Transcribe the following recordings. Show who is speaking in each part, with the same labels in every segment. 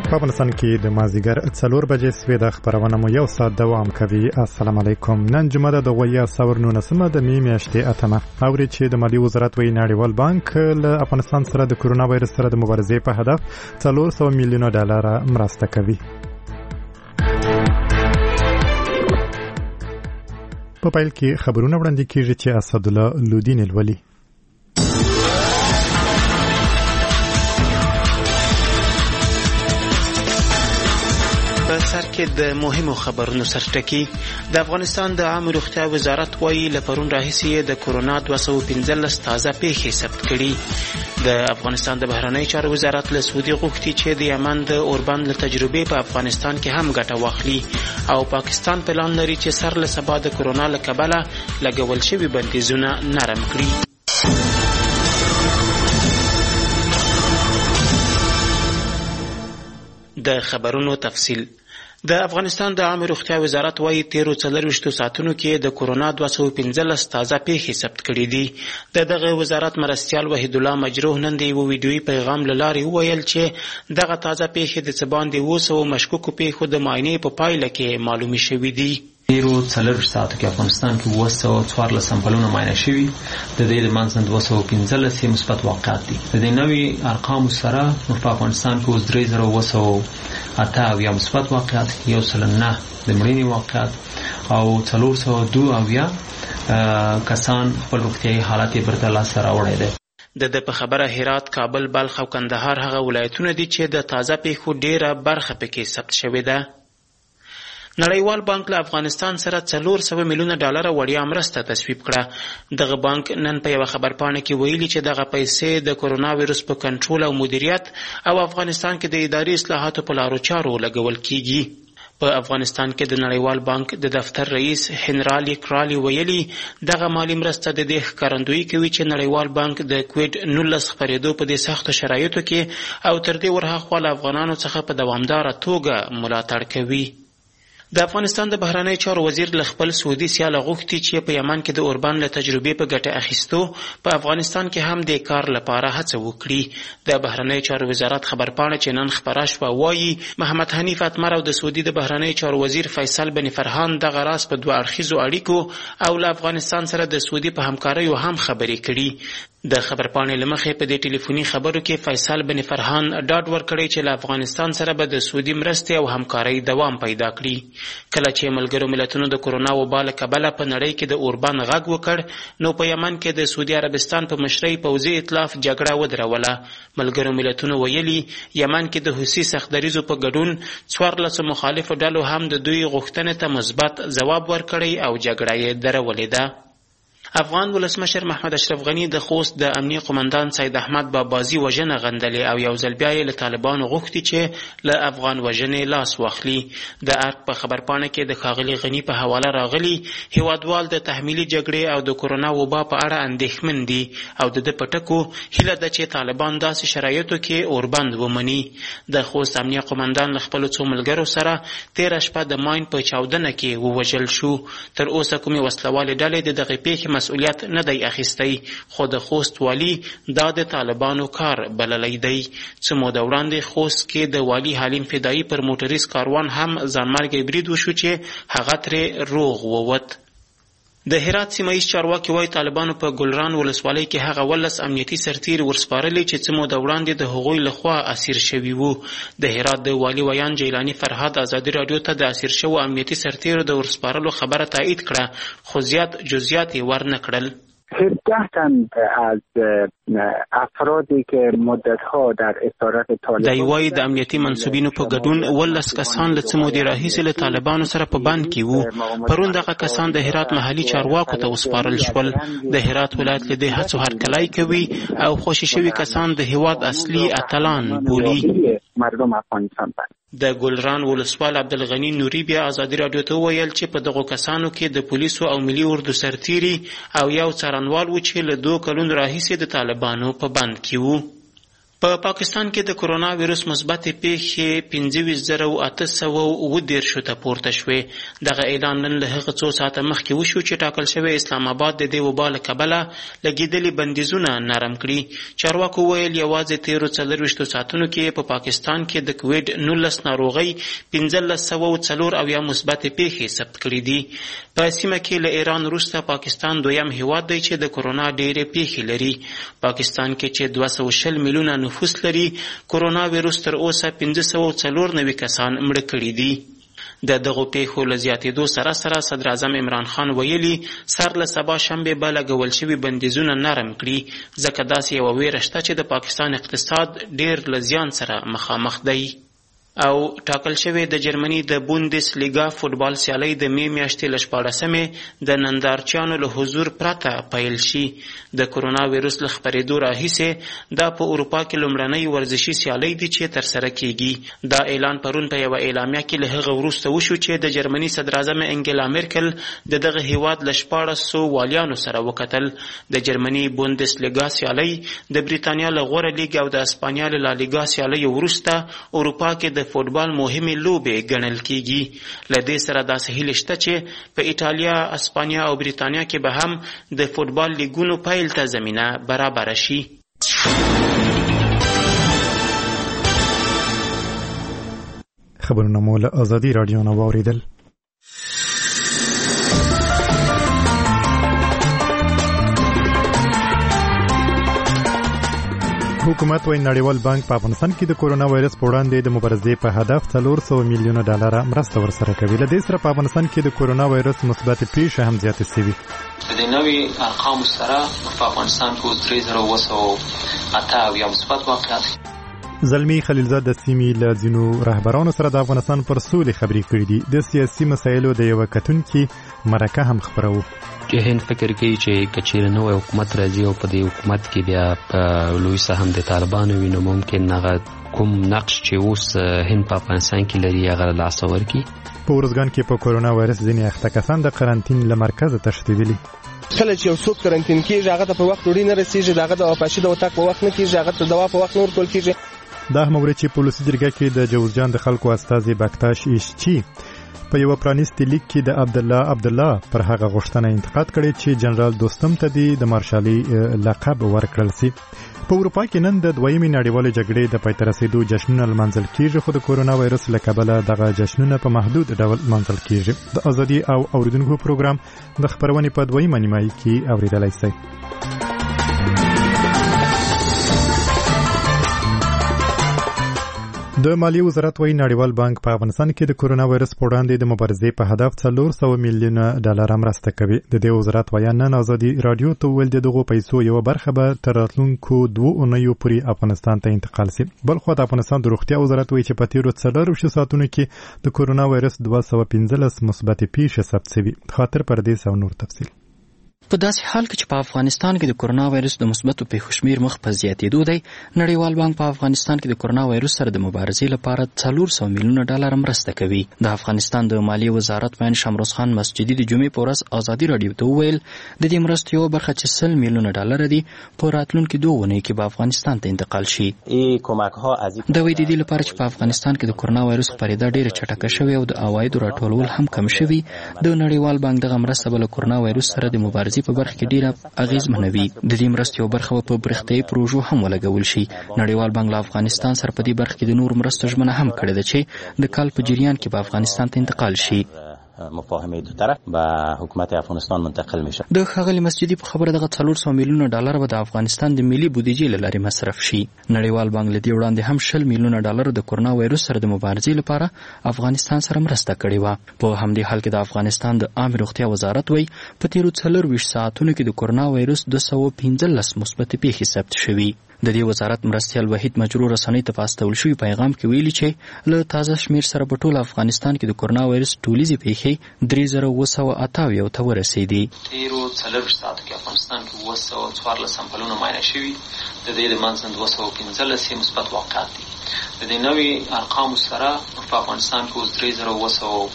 Speaker 1: په افغانستان کې د مازیګر 4 بجې سوي د خبرونه مو یو ساعت دوام کوي. السلام علیکم. نن جمعه د 2019 د می میاشتې اتمه. اوري چې د مالی وزارت وی نړیوال بانک له افغانستان سره د کرونا وایرس سره د مبارزې په هدف 400 میلیون ډالر مرسته کوي. په پیل کې خبرونه وړاندې کیږي چې اسد الله لودین الولي
Speaker 2: په سر کې د مهمو خبرونو سرټکی. د افغانستان د عامه روغتیا وزارت وايي له پرون راهیسې د کرونا 215 تازه پیښې ثبت کړي. د افغانستان د بهرنی چارو وزارت له سعودي غوښتي چې د یمن د اوربند له تجربې په افغانستان کې هم ګټه واخلي او پاکستان پلان لري چې سر له سبا د کرونا له کبله لګول شوي بندیزونه نرم کړي. د خبرونو تفصیل. د افغانستان د عامه روغتیا وزارت وايي 13 ساعتونو کې د کرونا 215 تازه پیښې ثبت کړي دي. دغه وزارت مرستیال وحید الله مجروح نن د یو ویډیویي پیغام له لارې وویل چې دغه تازه پیښې د څه باندې 200 مشکوکو پیښو د معاینې په پایله کې معلومې شوې دي.
Speaker 3: تیرو 4 ساعتو کې افغانستان کې 214 سمپلونه معاینه شوي. د دې د منځ نه 215 مثبت واقعات دي. د دې نوې ارقامو سره په افغانستان کې اوس 3208 مثبت واقعات، 109 د مړینې واقعات او 402 کسان خپل روغتیايي حالت یې بیرته لاسته راوړی دی.
Speaker 2: د په خبره هرات، کابل، بلخ او کندهار هغه ولایتونه دي چې د تازه پیښو ډیره برخه پکې ثبت شوې ده. نړیوال بانک له افغانستان سره 400 میلیون ډالر وړیا مرسته تصویب کړه. دغه بانک نن په یو خبرپاڼه کې ویلي چې دغه پیسې د کرونا وایرس په کنټرول او مدیریت او افغانستان کې د اداري اصلاحاتو په لارو چارو لګول کیږي. په افغانستان کې د نړیوال بانک د دفتر رئیس هنرالی کرالی ویلي دغه مالی مرسته د دې ښکارندویي کوي چې نړیوال بانک د کووډ 19 خپرېدو په دې سختو شرایطو کې او تر دې ورهاخوا له افغانانو څخه په دوامداره توګه ملاتړ کوي. د افغانستان د بهرنی چارو وزیر له خپل سعودي سیال غوښتي چې په یمن کې د اوربند له تجربې په ګټه اخیستو په افغانستان کې هم د کار لپاره هڅه وکړي. د بهرنی چارو وزارت خبرپاڼه چې نن خپره شوه وايي محمد حنیف اتمر او د سعودي د بهرنی چارو وزیر فیصل بن فرحان دغه راز په 2 اړخیزو اړیکو او له افغانستان سره د سعودي په همکاریو هم خبرې کړي. د خبرپاڼې لمخې په دې ټلیفوني خبرو کې فیصل بن فرحان ډاډ ورکړی چې له افغانستان سره به د سعودي مرستې او همکارۍ دوام پیدا کړي. کله چې ملګرو ملتونو د کرونا وبا له کبله په نړۍ کې د اوربند غږ وکړ نو په یمن کې د سعودي عربستان په مشرۍ پوځي ائتلاف جګړه ودروله. ملګرو ملتونو ویلي یمن کې د حوثي سختدریزو په ګډون 14 مخالفو ډلو هم د دوی غوښتنې ته مثبت ځواب ورکړی او جګړه یې درولې ده. افغان ولسمشر محمد اشرف غنی د خوست د امنیه قومندان سید احمد بابازي وژنه غندلې او یو ځل بیا له طالبانو غوښتي چې له افغان وژنې لاس واخلي. د ارګ په خبرپاڼه کې د ښاغلي غنی په حواله راغلي هیوادوال د تحمیلي جګړې او د کرونا وبا په اړه اندېښمن دي او د پټکو هیله ده چې طالبان داسې شرایطو کې اوربند ومني. د خوست امنیه قومندان له خپلو څو ملګرو سره 13 شپه د ماین په چاودنه کې ووژل شو. تر اوسه کومې وسلوالې ډلې د دغې پیښې مسؤلیت نه دی اخیستی، خو د خوست والی دا د طالبانو کار بللی دی. څه موده وړاندې خوست کې د والی حلیم فدایي پر موټریز کاروان هم ځانمرګی برید وشو چې هغه ترې روغ ووت. د هرات سیمه ییز چارواکي وايي طالبانو په ګلران ولسوالۍ کې هغه 12 امنیتي سرتیر ورسپارلي چې څه موده وړاندې د هغوی لخوا اسیر شوي وو. د هرات د والی ویان جیلانی فرهاد ازادي رادیو ته د اسیر شوو امنیتي سرتیرو د ورسپارلو خبره تایید کړه، خو زیات جزئیات یې ورنه کړل.
Speaker 4: 17 تن از افرادی که مدتها در اسارت طالبان
Speaker 2: دی وايي د امنیتي منصوبینو په ګډون 12 کسان له څه مودې راهیسې له طالبانو سره په بند کې وو. پرون دغه کسان د هرات محلي چارواکو ته وسپارل شول. د هرات ولایت له دې هڅو هرکلی کوي او خوشي شوي کسان د هیواد اصلي اتلان بولي.
Speaker 4: مردم افغانستان
Speaker 2: د ګلران ولسوال عبدالغنی نوري بیا ازادي رادیو ته ویل چې په دغو کسانو کې د پولیسو او ملي اردو سرتیري او یو څارنوال و چې له 2 کلونو راهیسې د طالبانو په بند کې وو. په پاکستان کې د کرونا وایرس مثبت پیښې 25810 ته پورته شوې. دغه اعلان نن له هغه څو ساعته مخکې وشو چې ټاکل شوی اسلام آباد د دې وبا له کبله لګېدلي بندیزونه نرم کړي. چارواکو ویل یوازې تیرو 24 ساعتونو کې په پاکستان کې د کوویډ 19 ناروغۍ 1504 مثبت پیښې ثبت کړي دي. په سیمه کې له ایران وروسته پاکستان دویم هیواد دی چې د کرونا ډېرې پیښې لري. پاکستان کې چې 220 میلیونه نفوس لري، کرونا وایرس تر اوسه 594 کسان مړه کړي دي. د دغو پیښو له زیاتېدو سره سره صدر اعظم عمران خان ویلي سر له سبا شنبې به لګول شوي بندیزونه نرم کړي، ځکه داسې یوه ویره شته چې د پاکستان اقتصاد ډېر له زیان سره مخامخ دی. او ټاکل شوی د جرمني د بوندس لیګا فوټبال سیالۍ د می میاشتې له 14مې د نندارچیانو له حضور پرته پیل شي. د کرونا وایرس له خپرېدو راهیسې دا په اروپا کې لومړنۍ ورزشي سیالۍ دي چې ترسره کیږي. دا اعلان پرون په یوه اعلامیه کې له هغه وروسته وشو چې د جرمني صدر اعظم انګلا میرکل د دغه هیواد له 1400 والیانو سره وکتل. د جرمني بوندس لیګا سیالۍ د بریتانیا له غوره لیګ او د اسپانیا له لالیګا سیالۍ وروسته اروپا کې د فوټبال مهمې لوبې ګڼل کیږي. له دې سره داسې هیله شته چې په ایټالیا، اسپانیا او بریتانیا کې به هم د فوټبال لیګونو پیل ته زمینه برابره شي.
Speaker 1: خبرونه مو له ازادي راډیو نه واوریدل. حکومت وايي نړیوال بانک په افغانستان کې د کرونا وایرس په وړاندې د مبارزې په هدف 400 میلیونه ډالر مرسته ورسره کوي. له دې سره په افغانستان کې د کرونا وایرس مثبت پیښې هم زیاتې شوي.
Speaker 3: د نوې ارقامو سره په افغانستان کې 3908 مثبت واقعات.
Speaker 1: زلمی خلیلزاد د سیمې له ځینو رهبرانو سره د افغانستان پر سولې خبرې کړې دي. د سیاسي مسایلو د یو کتونکي مرکه هم خبرو.
Speaker 5: چې هند فکر کوي چې کچېره نوې حکومت راځي او په دې حکومت کې بیا په لوی سهم د طالبانو وینو ممکن هغه کوم نقش چې اوس هند په افغانستان کې لري هغه لاس ورکړي.
Speaker 1: په ورځګان کې په کرونا وایرس ځینې اخته کسان د قرنطین له مرکزه تښتېدلي.
Speaker 6: کله چې یو څوک قرنطین کېږي هغه ته په وخت ډوډۍ نه رسېږي، هغه د واپسي د وتاک په وخت نه کېږي، هغه ته دوا په وخت نه ورکول کېږي.
Speaker 1: دا هم اوري چې پولیسي جرګه کې د جوزجان د خلکو استازي بکتاش ایشچی په یو پرانیستي لیک کې د عبدالله پر هغه غوښتنه انتقاد کړي چې جنرال دوستم ته د مارشالي لقب ورکړل شي. په اروپا کې نن د دویمې نړیوالې جګړې د پای ته رسیدو جشنونه لمانځل کیږي، خو د کرونا وایرس له کبله دغه جشنونه په محدود ډول لمانځل کیږي. د ازادي او اوریدونکو پروګرام د خبرونې په دویمه نیمایي کې اوریدلای شئ. د مالیې وزارت وايي نړیوال بانک په افغانستان کې د کرونا وایرس په وړاندې د مبارزې په هدف 400 میلیونه ډالر مرسته کوي. د دې وزارت وايي نن ازادي رادیو ته ویل دغه پیسو یو برخه به تر راتلونکو 2 اونیو پورې افغانستان ته انتقال شي. بل خو د افغانستان د روغتیا وزارت وايي چې په تیرو 24 ساعتونو کې د کرونا وایرس 215 مثبت پیښې ثبت شوي. خاطر پردیس او نور تفصیل.
Speaker 7: په داسې حال کې چې په افغانستان کې د کرونا وایرس د مثبتو پیښو شمیر مخ په زیاتېدو دی، نړیوال بانک په افغانستان کې د کرونا وایرس سره د مبارزې لپاره 400 میلیونه ډالر مرسته کوي. د افغانستان د مالیې وزارت مین شمروز خان مسجدي د جمعې په ورځ ازادي رادیو ته وویل د دې مرستې یو برخه چې 100 میلیونه ډالر دي په راتلونکو 2 اونیو کې به افغانستان ته انتقال شي. د وایي د دې لپاره چې په افغانستان کې د کرونا وایرس خپرېدا ډېره چټکه شوې او د عوایدو راټولول هم کم شوي، د نړیوال بانک دغه مرسته به له کرونا وایرس سره د مبارزې په برخه کې ډیره اغیزمنوي. د دې مرستې یو برخه په برېښنايي پروژو هم ولګول شي. نړیوال بانک له افغانستان سره په دې برخه کې د نور مرستو ژمنه هم کړې ده چې د کال په جریان کې به افغانستان ته انتقال شي.
Speaker 8: مفاهمه دو طرف به حکومت افغانستان منتقل میشه.
Speaker 7: د ښاغلي مسجدي په خبره دغه 400 میلیونه ډالر به د افغانستان د ملي بودیجې له لارې مصرف شي. نړیوال بانک له دې وړاندې هم 20 میلیونه ډالر د کرونا وایرس سره د مبارزې لپاره افغانستان سره مرسته کړې وه. په همدې حال کې د افغانستان د عامه روغتیا وزارت وایي په تیرو 24 ساعتونو کې د کرونا وایرس 215 مثبت پیښې ثبت شوي. د دې وزارت مرستیال وحید مجرور رسنۍ ته په استول شوي پیغام کې ویلي چې له تازه شمیر سره په ټول افغانستان کې د کرونا وایرس ټولیزې پیښې 3928 ته ورسېدې.
Speaker 3: تیرو 24 ساعتو کې افغانستان کې 214 سمپلونه معاینه شوي، د دې له منځه 215 مثبت واقعات دي. د دې نوې ارقامو سره په افغانستان کې 3908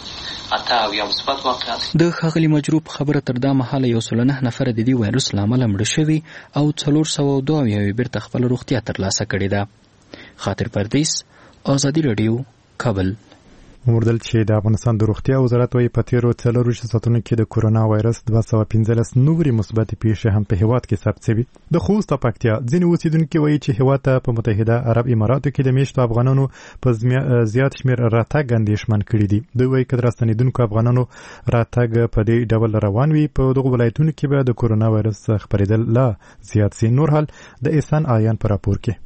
Speaker 3: 8 مثبت واقعات.
Speaker 7: د ښاغلي مجروح په خبره تر دا مهاله 109 نفر د دې وایروس له امله مړه شوي او 402 بیرته خپل روغتیا ترلاسه کړې ده. خاطر پردیس، آزادي راډیو، کابل.
Speaker 1: موردل چې د افغانستان د روغتیا وزارت وايي په تیرو 4 ساعتونو کې د کورونا وایرس 215 نورې مثبت پیښې هم په هیواد کې ثبت شوي. د خوست پکتیا ځینې اوسیدونکو وايي چې هیواد ته په متحده عرب اماراتو کې د میشتو افغانانو په زیات شمیر راتګ اندېښمن کړي دي. دوی وايي که د راستنېدونکو افغانانو راتګ په دې ډول روان وي په دغو ولایتونو کې به د کورونا وایرس خپرېدل لا زیات سي. نور حال د احسان آیان په راپور کې.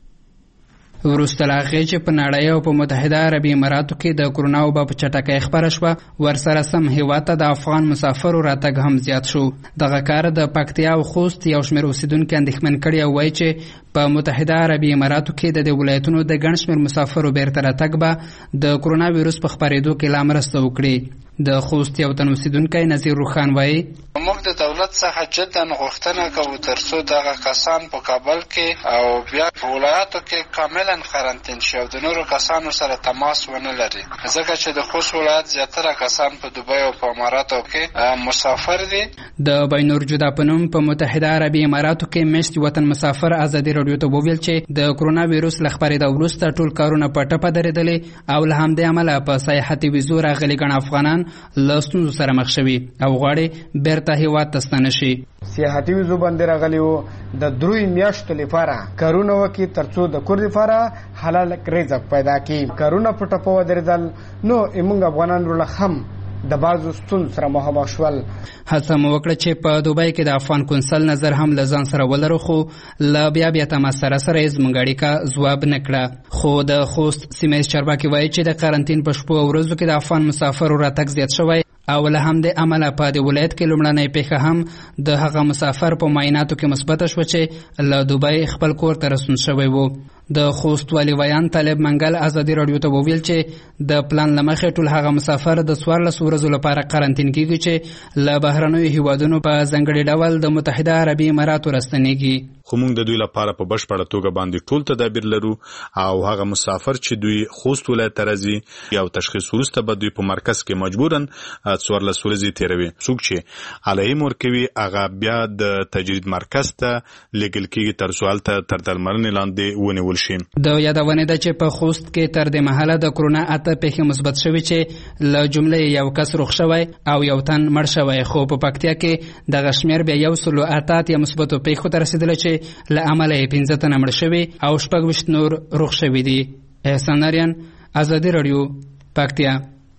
Speaker 9: وروسته له هغې چې په نړۍ او په متحده عربي اماراتو کې د کورونا وبا په چټکۍ خپره شوه، ورسره سم هېواد ته د افغان مسافرو راتګ هم زیات شو. دغه کار د پکتیا او خوست یو شمېر اوسیدونکي اندېښمن کړي او وایي چې په متحده عربي اماراتو کې د دې ولایتونو د ګڼ شمېر مسافرو بیرته راتګ به د کورونا ویروس په خپرېدو کې لا مرسته وکړي. د خوست یو تن اوسیدونکی نظیر روخان وایي
Speaker 10: موږ د دولت څخه جدا غوښتنه کوو ترڅو دغه کسان په کابل کې او بیا په ولایاتو کې کاملا قرنطین شي او د نورو کسانو سره تماس ونه لري، ځکه چې د خوست ولایت زیاتره کسان په دوبۍ او په اماراتو کې مسافر دي. د
Speaker 9: بینورجودا په نوم په متحده عربي اماراتو کې میشت وطن مسافر ازادي راډیو ته وویل چې د کورونا ویروس له خپرېدو وروسته ټول کارونه په ټپه درېدلې او له همدې امله په سیاحتي ویزو راغلي ګڼ افغانان له ستونزو سره مخ شوي او غواړي بیرته هېواد ته ستانه شي.
Speaker 11: سیاحتي ویزو باندې راغلي وو د 3 میاشتو لپاره کارونه وکړي ترڅو د کور لپاره حلال رزق پیدا کړي. کارونه په ټپه ودرېدل نو موږ افغانان ورله هم د بعضو ستونزو سره مخامخ شول.
Speaker 9: هڅه مو وکړه چې په دوبۍ کې د افغان کنسل نظر هم له ځان سره ولرو، خو له بیا تماس سره یې زموږ اړیکه ځواب نه کړه. خو د خوست سیمه ییز چارواکي وایي چې د قرنطین په شپو او ورځو کې د افغان مسافرو راتګ زیات شوی او له همدې امله په دې ولایت کې لومړنۍ پیښه هم د هغه مسافر په معایناتو کې مثبته شوه چې له دوبۍ خپل کور ته رسون شوی و. د خوست والي ویان طالب منګل ازادي راډیو ته وویل چې د پلان له مخې ټول هغه مسافر د 14 ورځو لپاره قرنطین کیږي چې له بهرنیو هیوادونو په ځانګړي ډول د متحده عربي اماراتو راستنیږي.
Speaker 12: خو موږ د دوی لپاره په بشپړه توګه باندې ټول تدابیر لرو او هغه مسافر چې دوی خوست ولایت ته راځي یو تشخیص وروسته به دوی په مرکز کې مجبورن 14 ورځې تیروي. څوک چې علایم ورکوي هغه بیا د تجرید مرکز ته لیږل کیږي تر څو هلته تر درملنې لاندې ونیول شي.
Speaker 9: د یادونه ده چې په خوست کې تر دې مهاله د کورونا 8 پیښې مثبت شوي چې له جملې یو کس روغ شوی او یو تن مړ شوی، خو په پکتیا کې دغه شمېر بیا 108 مثبتو پیښو ته رسېدلی چې له امله یې 15 تنه مړه شوي او 26 نور روغ شوي دي. احسان آریان، ازادي راډیو، پکتیا.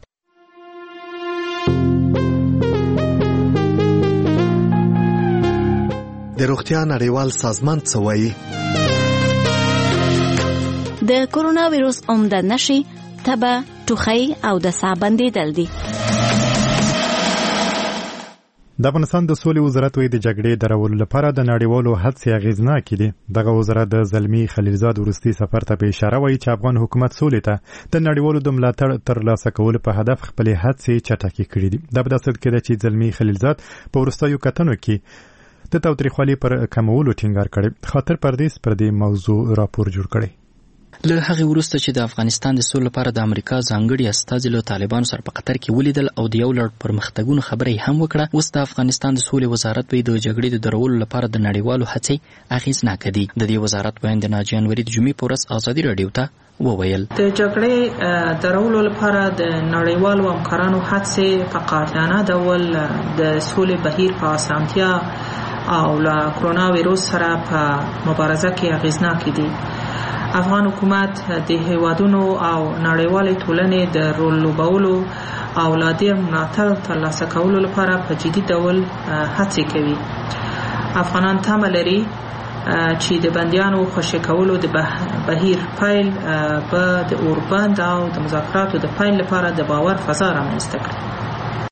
Speaker 13: د روغتیا نړیوال سازمان څه وایي؟
Speaker 14: د کورونا ویروس عمده نښې تبه، ټوخی او د ساه بندېدل دي.
Speaker 1: د افغانستان د سولې وزارت وايي د جګړې درولو لپاره د نړیوالو هڅې اغېزناکې دي. دغه وزارت د زلمي خلیلزاد وروستي سفر ته په اشاره وايي چې افغان حکومت سولې ته د نړیوالو د ملاتړ ترلاسه کولو په هدف خپلې هڅې چټکې کړې دي. دا په داسې حال کې ده چې زلمي خلیلزاد په وروستیو کتنو کې د تاوتریخوالي پر کمولو ټینګار کړی. خاطر پردیس پر دې موضوع راپور جوړ کړی.
Speaker 7: له هغې وروسته چې د افغانستان د سولې لپاره د امریکا ځانګړي استازي له طالبانو سره په قطر کې ولیدل او د یو لړ پرمختګونو خبره یې هم وکړه، اوس د افغانستان د سولې وزارت وايي د جګړې د درولو لپاره د نړیوالو هڅې اغېزناکه دي. د دې وزارت بیان د 9 جنوري د جمعې په ورځ ازادي راډیو ته وویل.
Speaker 15: د جګړې درولو لپاره د نړیوالو همکارانو هڅې په قاطعانه ډول د سولې بهیر په اسانتیا او له کرونا ویروس سره په مبارزه کې اغېزناکې دي. افغان حکومت د هیوادونو او نړیوالې ټولنې د رول لوبولو او لا ډېر ملاتړ ترلاسه کولو لپاره په جدي ډول هڅې کوي. افغانان تمه لري چې د بندیانو خوشي کولو د بهیر پیل به د اوربند او د مذاکراتو د پیل لپاره د باور فضا رامنځته کړي.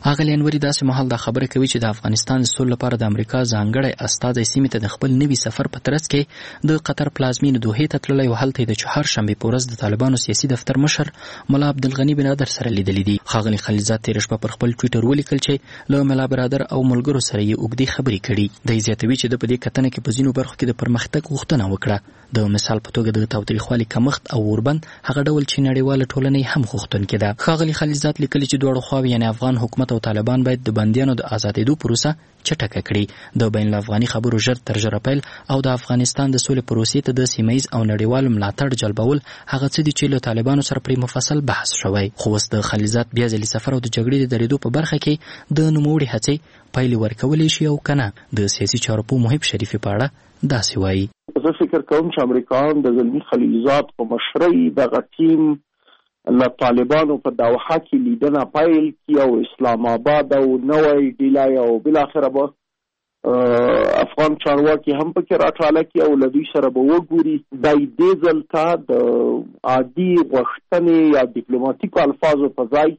Speaker 7: اغلی انوري داسې مهال دا خبره کوي چې د افغانستان د سولې لپاره د امریکا ځانګړی استازی سیمې ته د خپل نوي سفر په ترڅ کې د قطر پلازمینې دوحې ته تللی او هلته د چهارشنبې په ورځ د طالبانو سیاسي دفتر مشر ملا عبدالغني بنادر سره لیدلی دي. ښاغلي خلیلزاد تېره شپه پر خپل ټویټر ولیکل چې له ملا برادر او ملګرو سره یې اوږدې خبرې کړي. دی زیاتوي چې د په دې کتنه کې په ځینو برخو کې د پرمختګ غوښتنه وکړه. د مثال په توګه د تاوتریخوالي کمښت او اوربند هغه ډول چې نړیواله ټولنه هم غوښتونکې ده. ښاغلي خلیلزاد لیکلي چې دواړو خواوې یعنې افغان حکومت او طالبان باید د بندیانو د آزادېدو پروسه چټکه کړي. د بین الافغاني خبرو ژر تر ژره پیل او د افغانستان د سولې پروسې ته د سیمه ییز او نړیوال ملاتړ جلبول هغه څه دي چې له طالبانو سره پرې مفصل بحث شوی. خو اوس د خلیلزاد بیا ځلي سفر او د جګړې د درېدو په برخه کې د نوموړې هڅې پایلې ورکولی شي او که نه. د سیاسي چارو پوه محب شریفي په اړه داسې وایي.
Speaker 16: زه فکر کوم چې امریکایان د زلمي خلیلزاد په مشرۍ دغه ټیم له طالبانو په دوحه کې لیدنه پیل کړي او اسلام آباد او نوی ډیلی او بالاخره به افغان چارواکي هم پکې راټاله کړي او له دوی سره به وګوري. دی دې ځل ته د عادي غوښتنې یا ډیپلوماتیکو الفاظو په ځای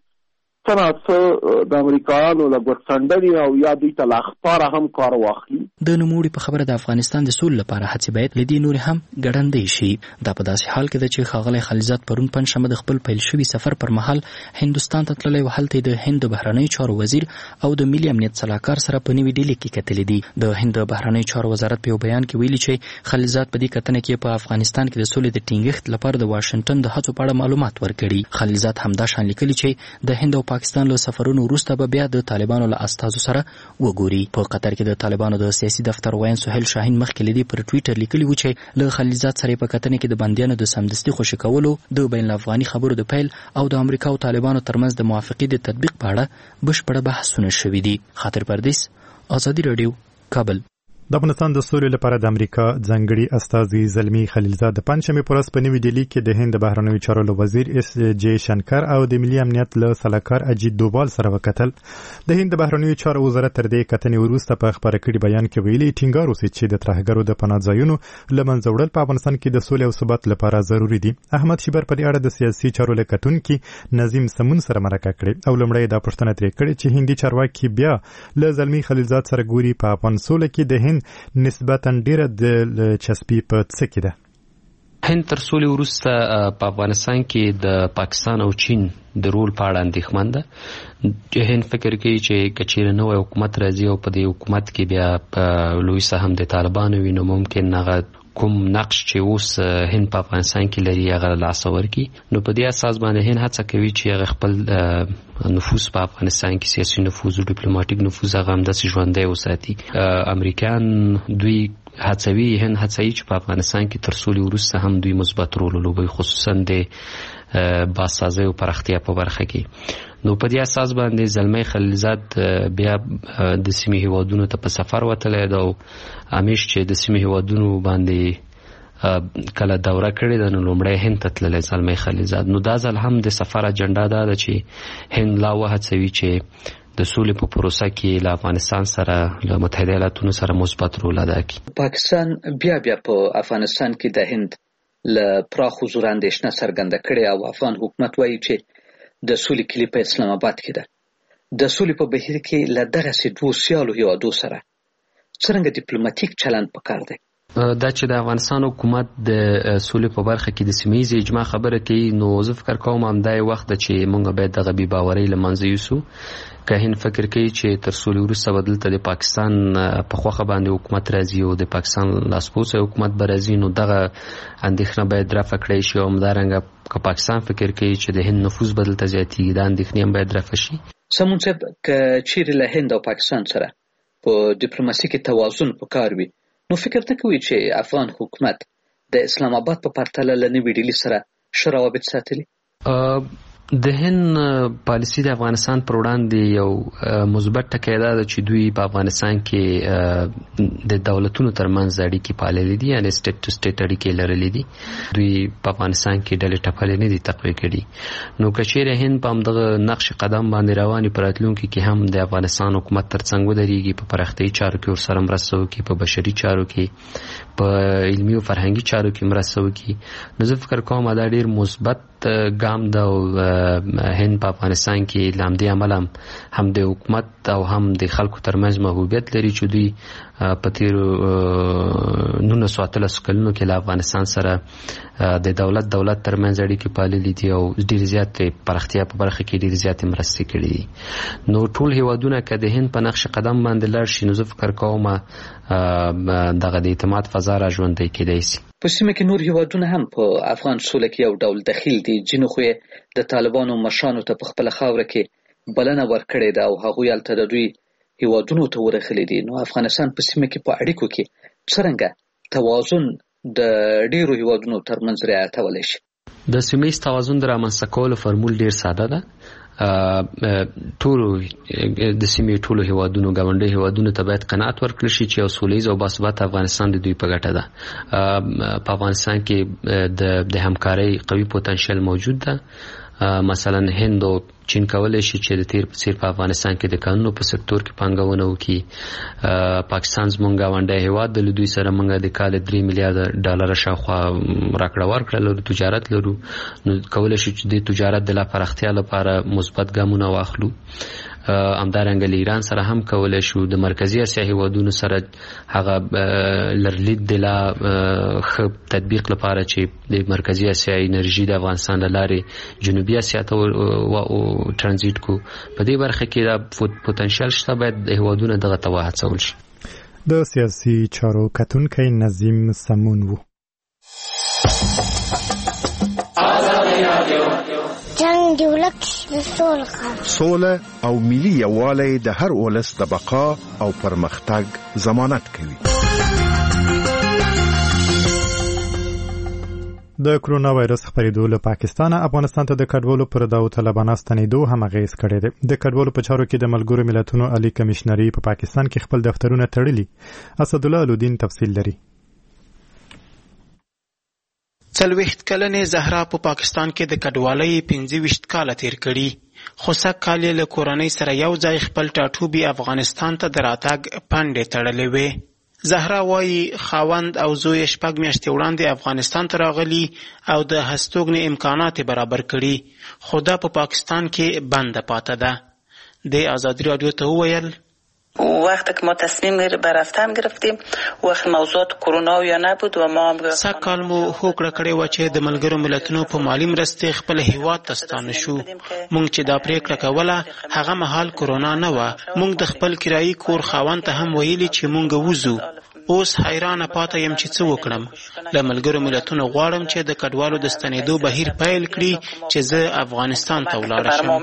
Speaker 16: څه د امریکایانو له ګوتڅنډنې او یا دوی ته له اخطاره هم کار واخلي.
Speaker 7: د نوموړي په خبره د افغانستان د سولې لپاره هڅې باید له دې نورې هم ګړندۍ شي. دا په داسې حال کې ده چې ښاغلی خلیلزاد پرون پنجشنبه د خپل پیل شوي سفر پر مهال هندوستان ته تللی او هلته د هند د بهرنیو چارو وزیر او د ملي امنیت سلاکار سره په نوي ډیلي کې کتلي دي. د هند د بهرنیو چارو وزارت په یو بیان کې ویلي چې خلیلزاد په دې کتنه کې په افغانستان کې د سولې د ټینګښت لپاره د واشنګټن د هڅو په اړه معلومات ورکړي. خلیلزاد همدا شان لیکلي چې د هند او پاکستان له سفرونو وروسته به بیا د طالبانو له استازو سره وګوري. په قطر کې د طالبانو د سیاسي دفتر وین سهیل شاهین مخکې له دې پر ټویټر لیکلي و چې له خلیلزاد سره په کتنه کې د بندیانو د سمدستي خوشي کولو، د بین الافغاني خبرو د پیل او د امریکا او طالبانو ترمنځ د موافقې د تطبیق په اړه بشپړه بحثونه شوي دي. خاطر پردیس، آزادي رادیو، کابل.
Speaker 1: د افغانستان د سولې لپاره د امریکا ځانګړي استازي زلمي خلیلزاد د پنجشنبې په ورځ په نوي ډیلي کې د هند د بهرنیو چارو له وزیر اس جے شنکر او د ملي امنیت له سلاکار اجیت دووال سره وکتل. د هند د بهرنیو چارو وزارت تر دې کتنې وروسته په خبره کړي بیان کې ویلي ټینګار وسي چې د ترهګرو د پناه ځایونو له منځه وړل په افغانستان کې د سولې او ثبات لپاره ضروري دي. احمد شیبر په دې اړه د سیاسي چارو له کتونکي نظیم سمون سره مرکه کړې او لومړی دا پوښتنه ترې کړې چې هندي چارواکي بیا له زلمي خلیلزاد سره ګوري په افغان سوله کې د هند نسبت ډیره د چسپی په څه کې ده.
Speaker 5: هند تر سولې وروسته په افغانستان کې د پاکستان او چین د رول په اړه اندېښمن ده. هند فکر کوي چې که چیرې نوی حکومت راځي او په دې حکومت کې بیا په لوی سهم د طالبانو وي، نو ممکن هغه کوم نقش چې اوس هند په افغانستان کې لري هغه له لاسه ورکړي. نو په دې اساس باندې هند هڅه کوي چې هغه خپل نفوذ په افغانستان کې، سیاسي نفوذ او ډیپلوماټیک نفوذ هغه همداسې ژوندی وساتي. امریکایان دوی هڅوي، هند هڅوي چې په افغانستان کې تر سولې وروسته هم دوی مثبت رول ولوبوي، خصوصا د بازسازۍ او پراختیا په برخه کې. نو په دې اساس باندې زلمی خلیلزاد بیا د سیمې هیوادونو ته په سفر وتلی ده او همیش چې د سیمې هیوادونو باندې کله دوره کړې ده، نو لومړی هند ته تللی زلمی خلیلزاد. نو دا ځل هم د سفر اجنډا دا ده چې هند لا وهڅوي چې د سولې په پروسه کې له افغانستان سره، له متحده ایالاتونو سره مثبت رول ادا کړي.
Speaker 17: پاکستان بیا په افغانستان کې د هند له پراخ حضور اندېښنه څرګنده کړې او افغان حکومت وایي چې د سولې کلي په اسلام آباد کې ده. د سولې په بهیر کې له دغسې دوو سیالو هیوادو سره څرنګه ډیپلوماټیک چلند پکار دی؟
Speaker 5: دا چې د افغانستان حکومت د سولې په برخه کې د سیمه ییزې اجماع خبره کوي، نو زه فکر کوم همدا وخت ده چې موږ باید دغه بې باورۍ له منځه یوسو. که هند فکر کوي چې تر سولې وروسته به دلته د پاکستان په خوښه باندې حکومت راځي او د پاکستان لاسپوڅی حکومت به راځي، نو دغه اندېښنه باید رفع کړی شي. او همدارنګه که پاکستان فکر کوي چې د هند نفوذ به دلته زیاتېږي، دا اندېښنې هم باید رفع شي.
Speaker 17: سمون صاحب، که چیرې له هند او پاکستان سره په ډیپلوماسي کې توازن پکار وي، نو فکر نه کوي چې افغان حکومت د اسلام آباد په پرتله له نوي ډیلي سره ښه روابط ساتلي؟
Speaker 5: د هند پالیسي د افغانستان پر وړاندې یو مثبت ټکی دا ده چې دوی په افغانستان کې د دولتونو ترمنځ اړیکې پاللې دي، یعنې سټیټ ټو سټیټ اړیکې لرلې دي. دوی په افغانستان کې ډلې ټپلې نه دي تقویه کړي. نو که چیرې هند په همدغه نقش قدم باندې روانې په راتلونکي کې هم د افغانستان حکومت ترڅنګ ودرېږي، په پراختیایي چارو کې ورسره مرسته وکړي، په بشري چارو کې، په علمي او فرهنګي چارو کې مرسته وکړي، نو زه فکر کوم دا ډېر مثبت ګام ده او هند په افغانستان کې لامدې عمل هم د حکومت او هم د خلکو ترمنځ محبوبیت لري چې دوی په تیرو 1913 کلونو کې له افغانستان سره د دولت ترمنځ اړیکې پاللې دي او ډېر زیات پراختیا په برخه کې ډېر زیات مرستې کړې دي. نو ټول هیوادونه که د هند په نقش قدم باندې لاړ شي نو زه فکر کوم دغه د اعتماد فضا را ژوندۍ کېدای شي.
Speaker 17: په سیمه کې نور هیوادونه هم په افغان سوله کې یو ډول دخیل دي. ځینو خو د طالبانو مشرانو ته په خپله خاوره کې بلنه ورکړې ده او هغوی هلته د دوی هیوادونو ته ورغلي دي. نو افغانستان په سیمه کې په اړیکو کې څرنګه توازن د ډیرو هیوادونو ترمنځ رعایتولی شي؟
Speaker 5: د سیمه ییز توازن د رامنځته کولو فرمول ډیر ساده ده. ټولو د سیمې ټولو هیوادونو ګاونډي هیوادونو ته باید قناعت ورکړل شي چې یو سولیز او باثباته افغانستان د دوی په ګټه ده. په افغانستان کې د همکارۍ قوي پوتنشل موجود ده. مثلا هند او چین کولای شي چې د تیر په څیر په افغانستان کې د قانونو په سکتور کې پانګونه وکړي. پاکستان زموږ ګاونډی هیواد د دوی سره موږ د کال 3 میلیارډ ډالر شاوخوا راکړه ورکړه لرو، تجارت لرو. نو کولای شي چې د تجارت د لا پراختیا لپاره مثبت ګامونه واخلو. همدارنګه له ایران سره هم کولای شو د مرکزی اسیا هیوادونو سره هغه لرلید د لا ښه تطبیق لپاره چې د مرکزی اسیا انرژي د افغانستان له لارې جنوبي اسیا ته ترانزیت کو. په دې برخه کې دا پوتنشل شته، باید د هیوادونو دغه ته وهڅول شي.
Speaker 1: د سیاسي چارو کتونکی نظیم سمون وو.
Speaker 18: جنگ دی ولک سوله او ملي یووالی د هر ولس د بقا او پرمختګ ضمانت کوي.
Speaker 1: د کرونا وایرس خپرېدو له پاکستانه افغانستان ته د کډوالو پر داو طالبانو ستنېدو هم اغېز کړی دی. د کډوالو په چارو کې د ملګرو ملتونو عالی کمشنري په پاکستان کې خپل دفترونه تړلي. اسدالله الدین تفصیل لري.
Speaker 2: 40 کلنې زهرا په پاکستان کې د کډوالۍ 25 کاله تیر کړي، خو سږ کال له کورنۍ سره یو ځای خپل ټاټوبي افغانستان ته د راتګ پنډې تړلې وې. زهرا وایي خاوند او زوی 6 میاشتې وړاندې افغانستان ته راغلي او د هستوګنې امکانات برابر کړي، خو دا په پاکستان کې بنده پاته ده. د آزادی رادیو ته وویل
Speaker 19: وقتی که ما تصمیم به رفتن گرفتیم وقت موضوعات کرونا یا نبود و ما هم
Speaker 2: سکال مو هوکړه کړې و چې د ملګرو ملتونو په مالی مرستې خپل هیواد ته ستانه شو. مونږ چې دا پریکړه کوله هغه مهال کرونا نه و. مونږ د خپل کرایي کور خاوند ته هم ویلي چې مونږ وځو. اوس حیرانه پاته یم چې څه وکړم. له ملګرو ملتونو غواړم چې د کډوالو د ستنېدو بهیر پیل کړي چې زه افغانستان ته ولاړ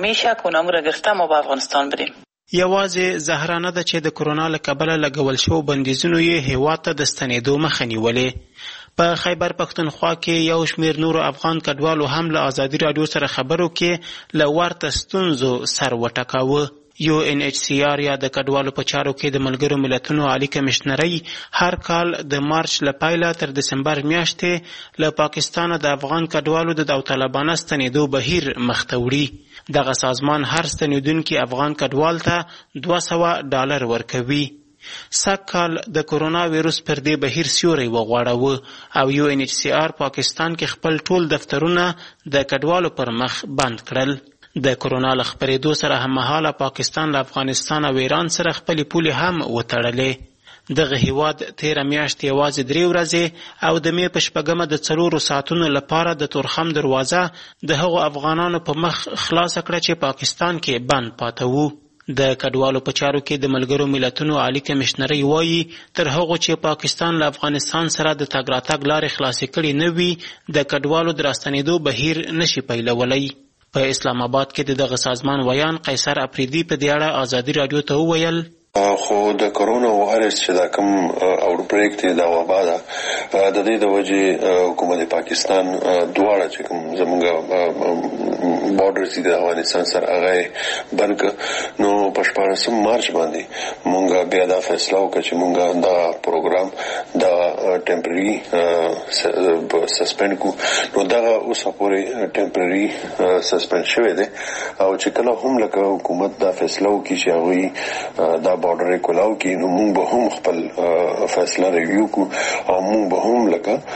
Speaker 2: شم. یوازې زهرا نه ده چې د کرونا له کبله لګول شو بندیزونو یې هیواد ته د ستنېدو مخه نیولې. په خیبر پښتونخوا کې یو شمېر نورو افغان کډوالو هم له آزادي راډیو سره خبرو کې له ورته ستونزو سر وټکاوه. UNHCR یا د کډوالو په چارو کې د ملګرو ملتونو عالی کمشنري هر کال د مارچ له پیله تر دسمبر میاشتې له پاکستان د افغان کډوالو د داوطلبانه ستنېدو بهیر مخ ته وړي. دغه سازمان هر ستنېدونکي افغان کډوال ته $200 ورکوي. سږ کال د کرونا ویروس پر دې بهیر سیوری وغوړاوه او UNHCR پاکستان کې خپل ټول دفترونه د کډوالو پر مخ بند کړل. د کرونا له خپرېدو سره هممهاله پاکستان له افغانستان او ایران سره خپلې پولې هم وتړلې. دغه هیواد تیره میاشت یوازې 3 ورځې او د مې په 4 د 4 ساعتونو لپاره د تورخم دروازه د هغو افغانانو په مخ خلاصه کړه چې پاکستان کې بند پاته وو. د کډوالو په چارو کې د ملګرو ملتونو عالی کمشنري وایي تر هغو چې پاکستان له افغانستان سره د تګ راتګ لارې خلاصې کړې نه وي د کډوالو د راستنېدو بهیر نشي پیلولی. په اسلام آباد کې دغه سازمان ویان قیصر افریدي په دې اړه آزادي راډیو ته وویل
Speaker 20: خو د کرونا وایرس چې دا کوم اوربریک دی دا وبا ده د دې د وجې حکومت پاکستان دواړه چې کوم زموږ بارډرز دي د افغانستان سره هغه بند نو په 14 مارچ باندې مونږ بیا دا فیصله وکړه چې مونږ دا پروګرام دا ټمپرري سسپند کو. نو دا اوس پورې ټمپرري سسپند شوی دی او چې کله هم لکه حکومت دا فیصله وکړي چې هغه دا بارډر کولاو کې نو موږ به هم خپل فیصله ریویو کو او موږ به هم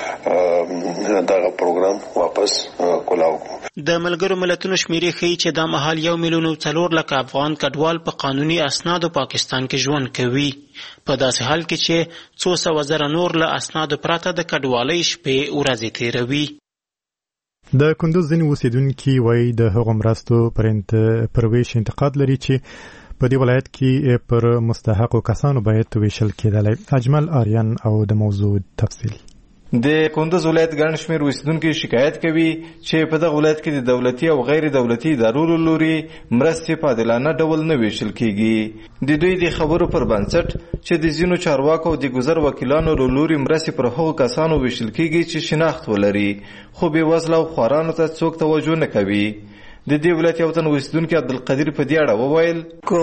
Speaker 20: لکه دا پروګرام واپس کولاو کو.
Speaker 2: د ملګرو ملتونو شمیرې ښیي چې دا مهال 1,400,000 افغان کډوال په قانوني اسنادو پاکستان کې ژوند کوي، په داسې حال کې چې 200,000 نور له اسنادو پرته د کډوالۍ شپې ورځې تیروي.
Speaker 1: د کندوز ځینې اوسیدونکي وایي د هغو مرستو پر ویش انتقاد لري چې په دې ولایت کې پر مستحقو کسانو باید ویشل کېدلی. اجمل آریان او د موضوع تفصیل.
Speaker 21: د کندوز ولایت ګڼ شمېر اوسیدونکي شکایت کوي چې په دغه ولایت کې د دولتي او غیر دولتي ادارو له لوري مرستې په عادلانه ډول نه ویشل کېږي. د دوی د خبرو پر بنسټ چې د ځینو چارواکو او د ګذر وکیلانو له لوري مرستې پر هغو کسانو ویشل کېږي چې شناخت ولري خو بېوزله او خوارانو ته څوک توجه نه کوي. د دې ولایت یو تن اوسیدونکي عبدالقدیر په دې اړه وویل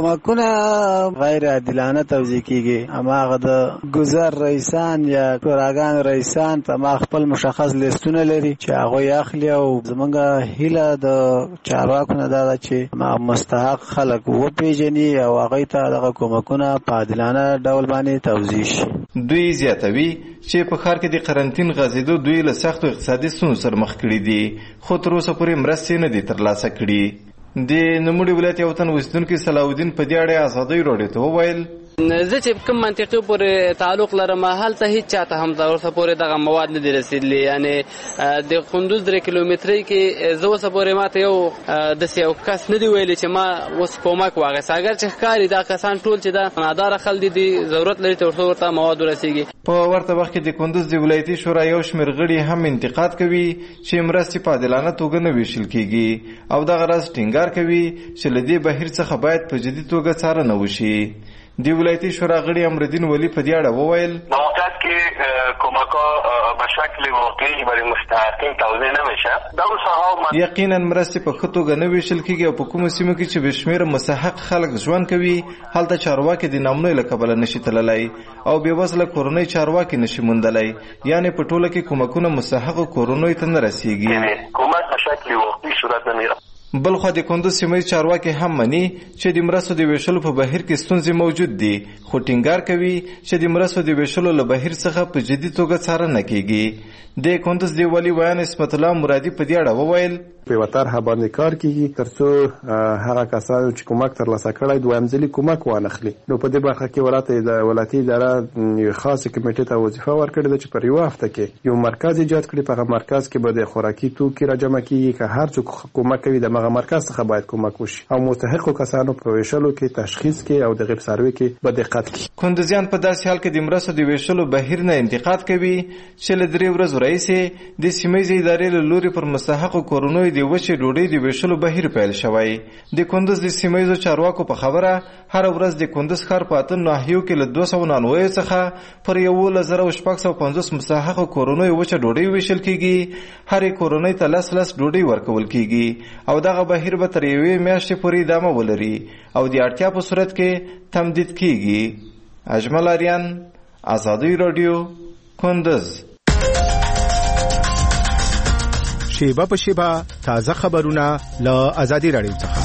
Speaker 22: کومکونه غیر عادلانه توزیع کیږي. هماغه د ګذر رئیسان یا شوراګان رئیسان ته خپل مشخص لیستونه لري چې هغه اخلي او زمونږ هیله د چارواکو نه ده چې مستحق خلک وپیژني او هغه ته دغه کومکونه په عادلانه ډول باندې توزیع شي.
Speaker 21: دوی زیاتوي چې په ښار کې د قرنطین غځېدو دوی له سختو اقتصادي ستونزو سره مخ کړي دي خو تر اوسه پورې مرستې نه دي ترلاسه کړي. د نوموړي ولایت یو تن اوسیدونکي صلاح الدین په دې اړه ازادۍ راډیو ته وویل
Speaker 23: زه چې کوم منطقې پورې تعلق لرم هلته هیڅ چاته هم ورته پورې دغه مواد نه دي رسېدلي. یعنې د کندوز 3 کیلومترۍ کې زه اوسه پورې ماته داسې یو کس نه دی ویلی چې ما اوس کومک واخیست. اگر چې ښکاري دا کسان ټول چې دا ناداره خلک دي ضرورت لري چې ورته مواد ورسېږي.
Speaker 21: په ورته وخت کې د کندوز د ولایتي شورا یو شمېر غړي هم انتقاد کوي چې مرستې په عادلانه توګه نه ویشل کېږي او دغه راز ټینګار کوي چې له دې بهیر څخه باید په جدي توګه څارنه وشي. دی ولایتي شورا غړي امرالدین ولی په دې اړه وویل
Speaker 24: موقعیت کې کمک‌ها به شکل واقعی برای مستحقین توزیع نمیشه.
Speaker 21: یقینا مرستې په ښه توګه نه ویشل کېږي او په کومو سیمو کې چې بې شمېره مستحق خلک ژوند کوي هلته چارواکي د نامنوي له کبله نشي تللی او بېوزله کورنۍ چارواکي نشي موندلی. یعنې په ټوله کې کومکونه مستحقو کورنیو ته نه رسېږي.
Speaker 24: کومک به شکل واقعي صورت نمی‌گیرد.
Speaker 21: بلخوا د کندوز سیمه چارواکي هم مني چې د مرستو د ویشلو په بهیر کې ستونزې موجود دي خو ټینګار کوي چې د مرستو د ویشلو له بهیر څخه په جدي توګه څارنه کیږي. د کندوز دی ولی ویان اسمت الله مرادي په دې اړه وویل
Speaker 25: په وطرحه باندې کار کیږي ترڅو هغه کسانو چې کومک ترلاسه کړی دویم ځلي کومک وانخلي. نو په دې برخه کې ولایتي اداره یو خاصه کمیټې ته وظیفه ورکړې ده چې پر یو هفته کې یو مرکز ایجاد کړي. په هغه مرکز کې به د خوراکي توکي راجمع کیږي که هر څوک کومک کوي د هغه مرکز څخه باید کومک وشي او مستحقو کسانو په ویشلو کې تشخیص کې او د غیب سروي کې به دقت کوي.
Speaker 21: کندوزیان په داسې حال کې د مرستو د ویشلو بهیر نه انتقاد کوي چې له 3 ورځو راهیسې د سیمهیزې ادارې له لوري پر مستحقو کورنیو د وچې ډوډۍ د ویشلو بهیر پیل شوی. د کندوز د سیمهیزو چارواکو په خبره هر ورځ د کندوز ښار په 8 ناحیو کې له 299 څخه پر 11,650 مستحقو کورنیو وچه ډوډۍ ویشل کیږي. هرې کورنۍ ته 10 ډوډۍ ورکول کیږي او دغه بهیر به تر 1 میاشتې پورې ادامه ولري او د اړتیا په صورت کې تمدید کیږي. اجمل آریان ازادۍ راډیو کندوز.
Speaker 18: شیبه په شیبه تازه خبرونه له ازادي راډیو څخه.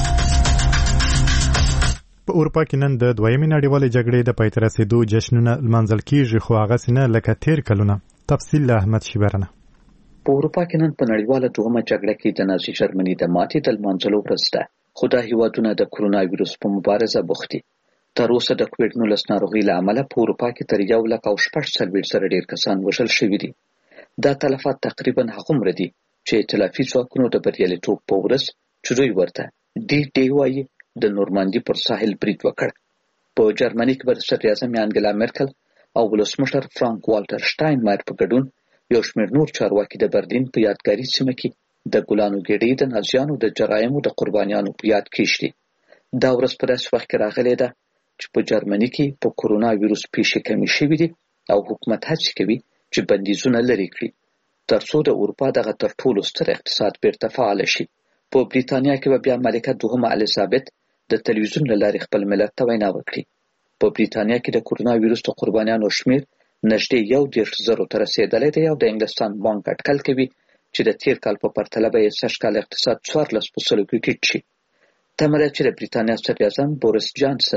Speaker 1: په اروپا کې نن د دویمې نړیوالې جګړې د پای ته رسېدو جشنونه لمانځل کیږي خو هغسې نه لکه تیر کلونه. تفصیل له احمد شیبرنه.
Speaker 17: په اروپا کې نن په نړیواله دویمه جګړه کې د نازي جرمني د ماتې د لمانځلو ورځ ده خو دا هیوادونه د کرونا ویروس په مبارزه بوخت دي. تر اوسه د کووډ-19 ناروغۍ له امله په اروپا کې تر 1,40,000 ډېر کسان وژل شوي دي. دا تلفات تقریبا هغومره دي چې ائتلافي ځواکونو د بریالیتوب په ورځ چې دوی ورته ډي وایي د نورماندي پر ساحل برید وکړ. په جرمني کې به د صدراعظم انګلا مرکل او ولسمشر فرانک والټر شټاینمایر په ګډون یو شمېر نور چارواکي د برلین په یادګاري سیمه کې د ګلانو ګېډۍ د نازیانو د جرایمو د قربانیانو په یاد کېږدي. دا ورځ په داسې وخت کې راغلې ده چې په جرمني کې په کرونا ویروس پیښې کمې شوي دي او حکومت هڅې کوي چې بندیزونه لرې کړي ترڅو د اروپا دغه تر ټولو ستر اقتصاد بیرته فعال شي. په بریتانیا کې به بیا ملکه دوهمه الیزابت د تلویزیون له لارې خپل ملت ته وینا وکړي. په بریتانیا کې د کرونا ویروس د قربانیانو شمېر نږدې 1,000,000 ته رسېدلی دی او د انګلستان بانک اټکل کوي چې د تیر کال په پرتله به یې سږ کال اقتصاد 14% کې ټیټ شي. تمه ده چې د بریتانیا صدراعظم بوریس جانسن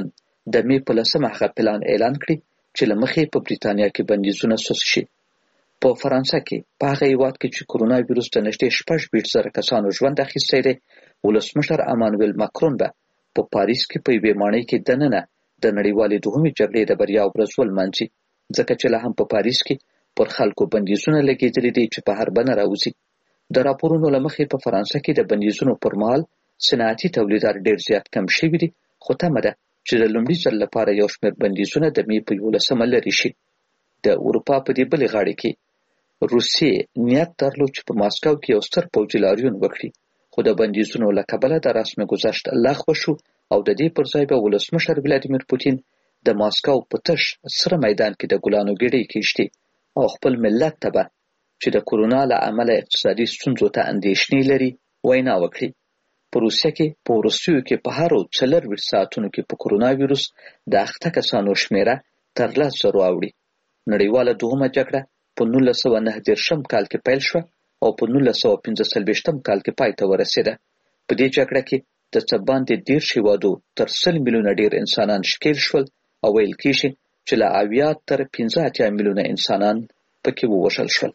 Speaker 17: د مې په 10 هغه پلان اعلان کړی چې له مخې په بریتانیا کې بندیزونه سوس شي. په فرانسه کې په هغه هیواد کې چې کرونا ویروس د نږدې 6.2 کسانو ژوند اخیستی دی، ولسمشر امانویل ماکرون به په پاریس کې په یوې ماڼۍ کې دننه د نړیوالې دوهمې جګړې د بریا ورځ ولمانځي، ځکه چې لا هم په پاریس کې پر خلکو بندیزونه لګېدلي دي چې په هر بنه راوځي. د راپورونو له مخې په فرانسه کې د بندیزونو پر مهال صنعتي تولیدات ډېر زیات کم شوي دي، خو تمه ده چې د لومړي ځل لپاره یو شمېر بندیزونه د مې په 11 لرې شي. د اروپا په دې بلې غاړې کې روسیې نیت درلود چې په ماسکو کې یو ستر پوځي لاریون وکړي، خو د بندیزونو له کبله د رسمي گذشت لغوه شو او د دې پر ځای به ولسمشر ولادیمیر پوتین د ماسکو په تش سره میدان کې د ګلانو ګېډۍ کېږدي او خپل ملت ته به چې د کرونا له امله اقتصادي ستونزو ته اندېښنې لري وینا وکړي. په روسیه کې په وروستیو کې په هرو 24 ساعتونو کې په کرونا ویروس د اخته کسانو شمیره تر 10,000 اوړي. نړیواله دوهمه جګړه په 1909 کال کې پیل شوه او په 1945 کال کې پای ته ورسېده. په دې جګړه کې د څه باندې 10 هېوادو تر 100 میلیونه ډېر انسانان ښکېل شول او ویل کېږي چې له 80 تر 85 میلیونه انسانان پکې ووژل شول.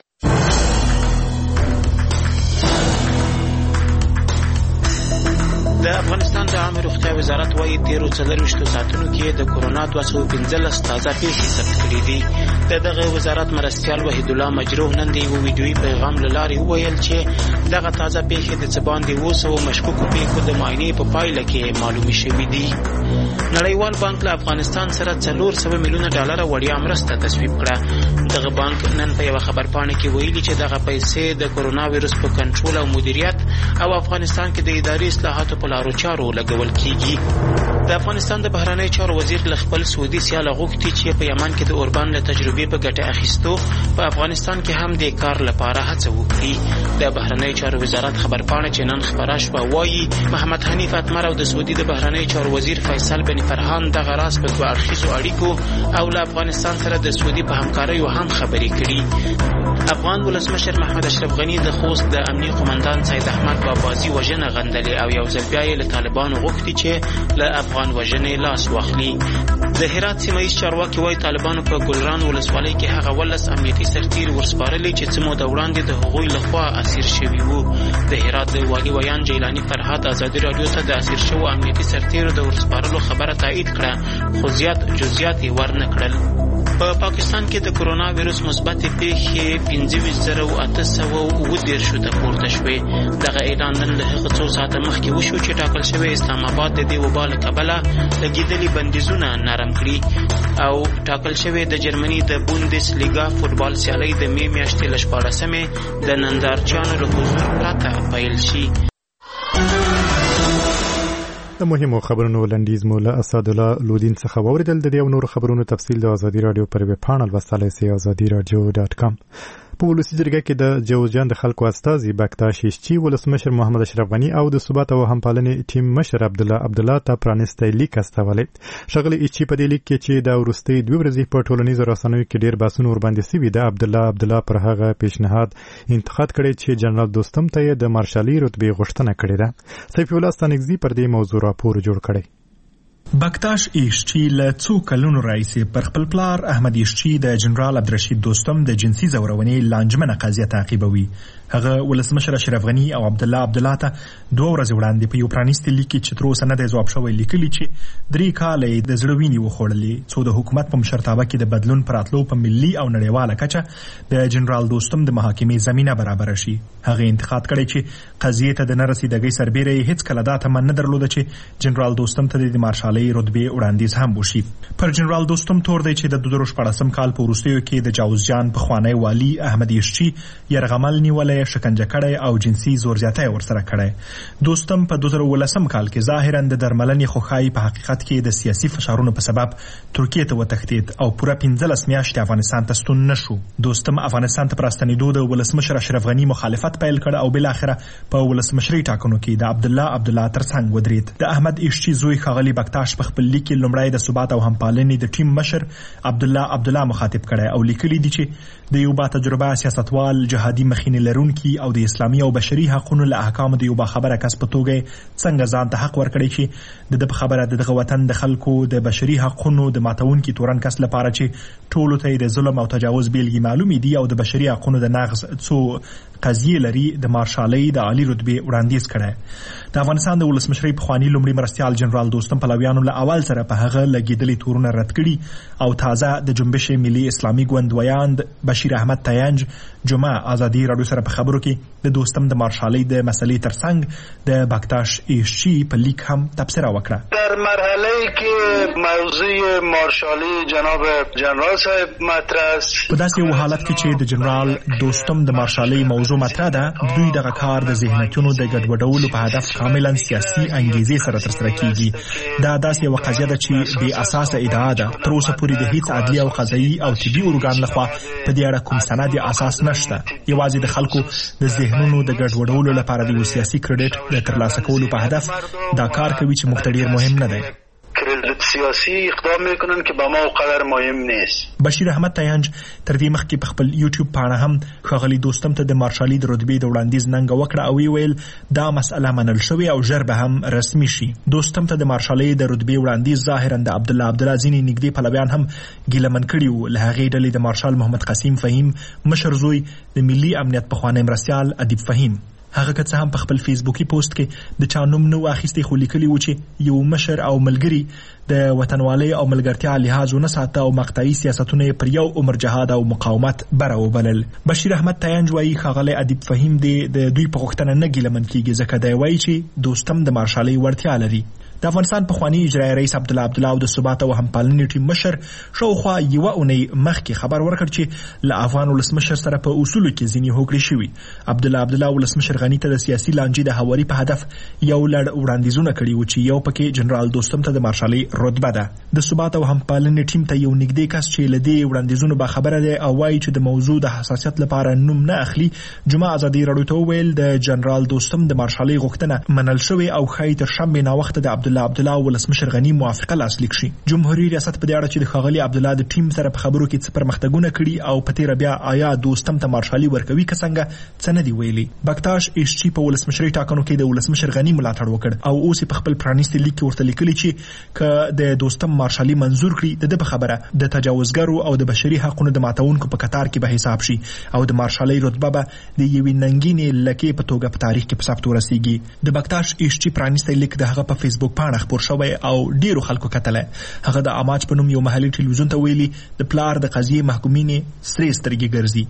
Speaker 2: د افغانستان د عامه روغتیا وزارت وايي 13 ساعتونو کې د کرونا 215 تازه پیښې ثبت کړې دي. دغه وزارت مرستیال وحید الله مجروح نن د یو ویډیویي پیغام له لارې وویل چې دغه تازه پیښې د څه باندې 200 مشکوکو پیښو د معاینې په پایله کې معلومې شوې دي. نړیوال بانک له افغانستان سره 400 میلیونه ډالر وړیا مرسته تصویب کړه. دغه بانک نن په یو خبرپاڼه کې ویلي چې دغه پیسې د کرونا ویروس په کنټرول او مدیریت او افغانستان کې د اداري اصلاحاتو په لارو چارو لګول کیږي. د افغانستان د بهرنی چارو وزیر له خپل سعودي سیال غوښتي چې په یمن کې د اوربان له تجربې په ګټه اخیستو په افغانستان کې هم د کار لپاره هڅه وکړي. د بهرنی چارو وزارت خبرپاڼه چې نن خبره شوه وایي محمد حنیف اتمر او د سعودي د بهرنی چارو وزیر فیصل بن فرحان دغه راز په دوه اړخیزو اړیکو او له افغانستان سره د سعودي په همکاریو هم خبرې کړي. افغان ولسمشر محمد اشرف غني د خوست د امني قومندان سید احمد بابازي وژنه غندلې او یو ځل بیا یې له طالبانو غوښتي چې له افغان وژنې لاس واخلي. د هرات سیمه ییز چارواکي وايي طالبانو په ګلران ولسوالۍ کې هغه 12 امنیتي سرتیر ورسپارلي چې څه موده وړاندې د هغوی لخوا اسیر شوي وو. د هرات د والي ویان جیلاني فرهاد ازادي راډیو ته د اسیر شوو امنیتي سرتیرو د ورسپارلو خبره تایید کړه، خو زیات جزئیات یې ورنه کړل. په پاکستان کې د کرونا ویروس مثبت پیښې 25,819 ته پورته شوې. دغه اعلان نن له هغه څو ساعته مخکې وشو چې ټاکل شوی اسلام آباد د دې وبا له کبله لګېدلي بندیزونه نرم کړي او ټاکل شوی د جرمني د بوندس لیګا فوټبال سیالۍ د مې میاشتې له 14مې د نندارچیانو له حضور پرته پیل شي.
Speaker 1: د مهمو خبرونو لنډیز مو له اسدالله لودین څخه واوریدل. د دې او نور خبرونو تفصیل د ازادي رادیو پر ویب پاڼه لوستلای شئ azadiradio.com. په ولسی جرګه کې د جوزجان د خلکو استازي بکتاش شیشچی ولسمشر محمد اشرف غنی او د ثبات او همپالنې ټیم مشر عبدالله ته پرانیستی لیک استولې. شغله ایچی په دې لیک کې چې د ورستۍ 2 ورځې په ټولنیزو رسنیو کې ډیر باسون ور باندې سوي د عبدالله پر هغه پیشنهاد انتقاد کړي چې جنرال دوستم ته د مارشالي رتبه غوښتنه کړې ده. سیف الله ستانګزی پر دې موضوع راپور جوړ کړي.
Speaker 3: بکتاش ایشچی له څو کلونو راهیسې پر خپل پلار احمد ایشچی د جنرال عبدالرشید دوستم د جنسي ځورونې لانجمنه قضیه تعقیبوي. هغه ولسمشر اشرف غنی او عبدالله ته 2 ورځې وړاندې په یو پرانیستي لیک کې چې تر اوسه نه دی ځواب شوی لیکلي چې 3 کاله یې د زړه وینې وخوړلې څو د حکومت په مشرتابه کې د بدلون پر راتلو په ملي او نړیواله کچه د جنرال دوستم د محاکمې زمینه برابره شي. هغه انتقاد کړی چې قضیې ته د نه رسیدګۍ سربیره یې هیڅ کله دا تمه نه درلوده چې جنرال دوستم ته د مارشالۍ رتبې وړاندیز هم وشي. پر جنرال دوستم تور دی چې د 2014 کال په وروستیو کې د جوزجان پخوانی والي احمد ایشچی یرغمل نیولې شکنجه کړی او جنسي زورزیاتی ورسره کړی. دوستم په 2019 کال کې ظاهرا د درملنې خوښۍ په حقیقت کې د سیاسي فشارونو په سبب ترکیه ته وتښتید او پوره 15 میاشتې افغانستان ته ستون نشو. دوستم افغانستان ته پراستنېدو د ولسمشر اشرف غنی مخالفت پیل کړ او بل اخره په ولسمشرۍ ټاکنو کې د عبدالله ترڅنګ ودرید. د احمد ایشچی زوی ښاغلی بکتاش په خپل لیک کې لومړی د ثبات او همپالنې د ټیم مشر عبدالله مخاطب کړی او لیکلي دي چې د یو با تجربه سیاستوال جهادي مخینې لرونکي څیړونکي او د اسلامي او بشري حقوقو له احکامو د یو باخبره کس په توګه څنګه ځان ته حق ورکړي چې د خبره دغه وطن د خلکو د بشري حقوقو د ماتونکي تورن کس لپاره چې ټولو ته د ظلم او تجاوز بیلګې معلومې دي او د بشري حقوقو د نقض څو قضیه لري د مارشالۍ د عالی رتبه وړاندیز کړي. د افغانستان د ولسمشرۍ پخوانی لومړي مرستیال جنرال دوستم پلویانو له اول سره په هغه لګیدلې تورونه رد کړي او تازه د جنبش ملي اسلامي ګوند ویاند بشیر احمد تاینج جمعه ازادي رادیو سره په خبرو کې د دوستم د مارشالۍ د مسلې ترڅنګ د باکتاش ایشچی په لیک هم تبصره وکړه.
Speaker 4: در مرحله کې موضوع مارشالۍ جناب جنرال صاحب مطرح است.
Speaker 3: په داسې یو حالت کې چې د جنرال دوستم د مارشالۍ موضوع مطرح ده، دوی دغه کار د ذهنیتونو د ګډوډولو په هدف کاملا سیاسي انګیزې سره ترسره کیږي. دا داسې یو قضیه ده چې بې اساسه ادعا ده. تر اوسه پورې د هیڅ عدلي او قضایي او طبي ارګان لخوا په دې اړه کوم سندي اساس نشته. یوازې د خلکو د ذهنونو د ګډوډولو لپاره د یو سیاسي کریډټ د ترلاسه کولو په هدف دا کار کوي چې موږ ته ډیر مهم نه دی.
Speaker 4: کریډټ سیاسي اقدام میکنن که به ما قدر مهم نیست.
Speaker 3: بشیر احمد تاینج تر دې مخکې په خپل یوټیوب پاڼه هم ښاغلي دوستم ته د مارشالۍ د رتبې د وړاندیز ننګه وکړه او ویل دا مسأله منل شوې او ژر به هم رسمي شي. دوستم ته د مارشالۍ د رتبې وړاندیز ظاهرا د عبدالله ځینې نږدې پلویان هم ګیلمن کړي وو. له هغې ډلې د مارشال محمد قسیم فهیم مشر زوی د ملي امنیت پخوانی مرستیال ادیب فهیم. هغه که څه هم په خپل فیسبوکي پوسټ کې د چا نوم نه واخیستی خو لیکلي و چې یو مشر او ملګري د وطنوالۍ او ملګرتیا لحاظ ونه ساته او مقطعي سیاستونه پر یو عمر جهاد او مقاومت بره وبلل. بشیر احمد تاینج وایي ښاغلی ادیب فهیم د دوی په غوښتنه نه ګیلمن کیږي ځکه دی وایي چې دوستم د مارشالۍ وړتیا لري. د افغانستان پخوانی اجرایي رئیس عبدالله او د ثبات او همپالنې ټیم مشر شاوخوا یوه اونۍ مخکې خبر ورکړ چې له افغان ولسمشر سره په اصولو کې ځینې هوکړې شوي. عبدالله ولسمشر غني ته د سیاسي لانجې د هواري په هدف یو لړ وړاندیزونه کړي وو چې یو پکې جنرال دوستم ته د مارشالۍ رتبه ده. د ثبات او همپالنې ټیم ته یو نږدې کس چې له دې وړاندیزونو باخبره دی او وایي چې د موضوع د حساسیت لپاره نوم نه اخلي، جمعه ازادي رادیو ته وویل د جنرال دوستم د مارشالۍ غوښتنه منل شوې او ښایي تر شنبې ناوخته د عبدالله ولسمشر غني موافقه لاسلیک شي. جمهوریت ریاست په دې اړه چې د ښاغلي عبدالله د ټیم سره په خبرو کې څه پرمختګونه کړي او په تیره بیا آیا دوستم ته مارشالۍ ورکوي که څنګه څه نه دي ویلي. باکتاش ایشچی په ولسمشرۍ ټاکنو کې د ولسمشر غني ملاتړ وکړ او اوس په خپل پرانیستي لیک کې ورته لیکلي چې که د دوستم مارشالۍ منظور کړي د په خبره د تجاوزګرو او د بشري حقوقو د ماتونکو په قطار کې به حساب شي او د مارشالۍ رتبه به د یوې ننګینې لکې په توګه په تاریخ کې په ثبت ورسیږي. د باکتاش ایشچی پرانیستی لیک د هغه په فیسبوک پاڼه خپور شوی او ډیرو خلکو کتله. هغه د اماج په نوم یو محلي ټلویزیون ته ویلي د پلار د قضیې محکومینې سرې سترګې ګرځي.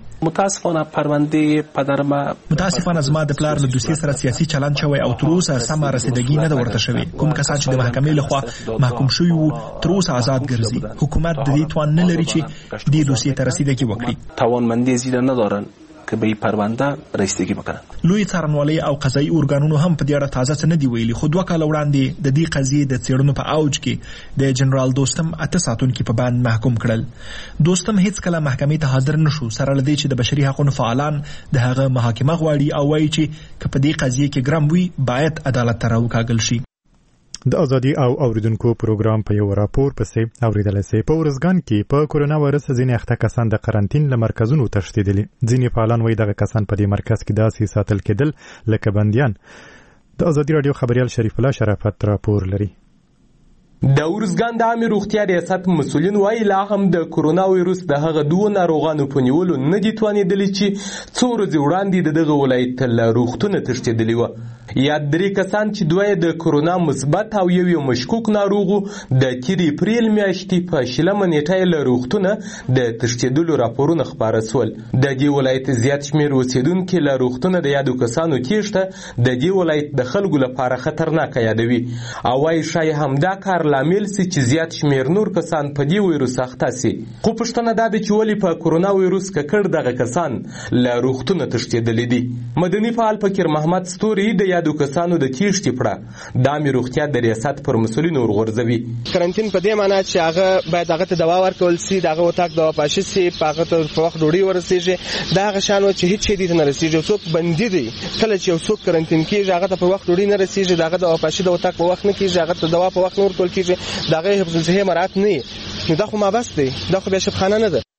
Speaker 3: متاسفانه زما د پلار له دوسیې سره سیاسي چلند شوی او تر اوسه سمه رسیدګي نه ده ورته شوې. کوم کسان چې د محکمې لخوا محکوم شوي وو تر اوسه آزاد ګرځي. حکومت د دې توان نه لري چې دې دوسیې ته رسیدګي وکړي.
Speaker 6: توانمندی زیاده ندارن که به پرونده رسیدگی بکنن.
Speaker 3: لوی څارنوالۍ او قضایي ارګانونو هم په دې اړه تازه څه نه دی ویلي، خو 2 کاله وړاندې د دې قضیې د څېړنو په اوج کې د جنرال دوستم 8 ساتونکي په باندې محکوم کړل. دوستم هیڅ کله محکمې ته حاضر نشو، سره له دې چې د بشري حقوقو فعالان د هغه محاکمه غواړي او وایي چې که په دې قضیې کې ګرم وي باید عدالت ته راوکاږل شي.
Speaker 1: د ازادي او اوریدونکو پروګرام په یو راپور پسې اوریدل سي په ورزګان کې په کورونا وایرس ځینې اخته کسان د قرنټین له مرکزونو تښتېدلي. ځینې فعالان وایي دغه کسان په دې مرکز کې داسې ساتل کېدل لکه بندیان. د ازادي رادیو خبريال شریف الله شرافت راپور لري.
Speaker 8: د ورزګان د عامه روغتیا ریاست مسؤلین وایي لا هم د کورونا وایرس د هغه دوه ناروغانو په نیولو نه دي توانېدلي چې څو ورځې وړاندې دغه ولایت له روغتونه تښتېدلي وه. یا 3 کسان چې دوی د کورونا مثبت او یو مشکوک ناروغو د تیر اپریل میاشتې په 20 نیټه له روغتونه د تښتېدلو راپورونه خپاره سول. د دې ولایت زیات شمېر اوسیدونکي له روغتونه د یادو کسانو تېښته د دې ولایت د خلکو لپاره خطرناکه یادوي او وایي شاید همدا کار لامل سي چې زیات شمېر نور کسان په دې وایرس اخته سي. خو پوښتنه دا ده چې ولې په کورونا وایرس ککړ دغه کسان له روغتونه تښتېدلي دي. مدني فعال فقیر محمد ستوري د یادو کسانو د تېښتې پړه د عامې روغتیا د ریاست پر مسؤلینو ورغورځوي.
Speaker 10: کرنټین په دې معنی چې هغه باید هغه ته دوا ورکول سي، دغه وتاک دوا پاشي سي، هغه ته په وخت ډوډۍ ورسیږي. دا هغه شان چې هیڅ شي دې نه رسیږي. څوک بندي دي کله چې یو څوک کرنټین کېږي هغه ته په وخت ډوډۍ نه رسیږي، دغه دوا پاشي د وتاک په وخت نه کېږي، هغه ته دوا په وخت نه ورکول کېږي، دغه حفظ الصحه مراعات نه. نو دا خو ما بس دی، دا خو بیا شفخانه نه ده.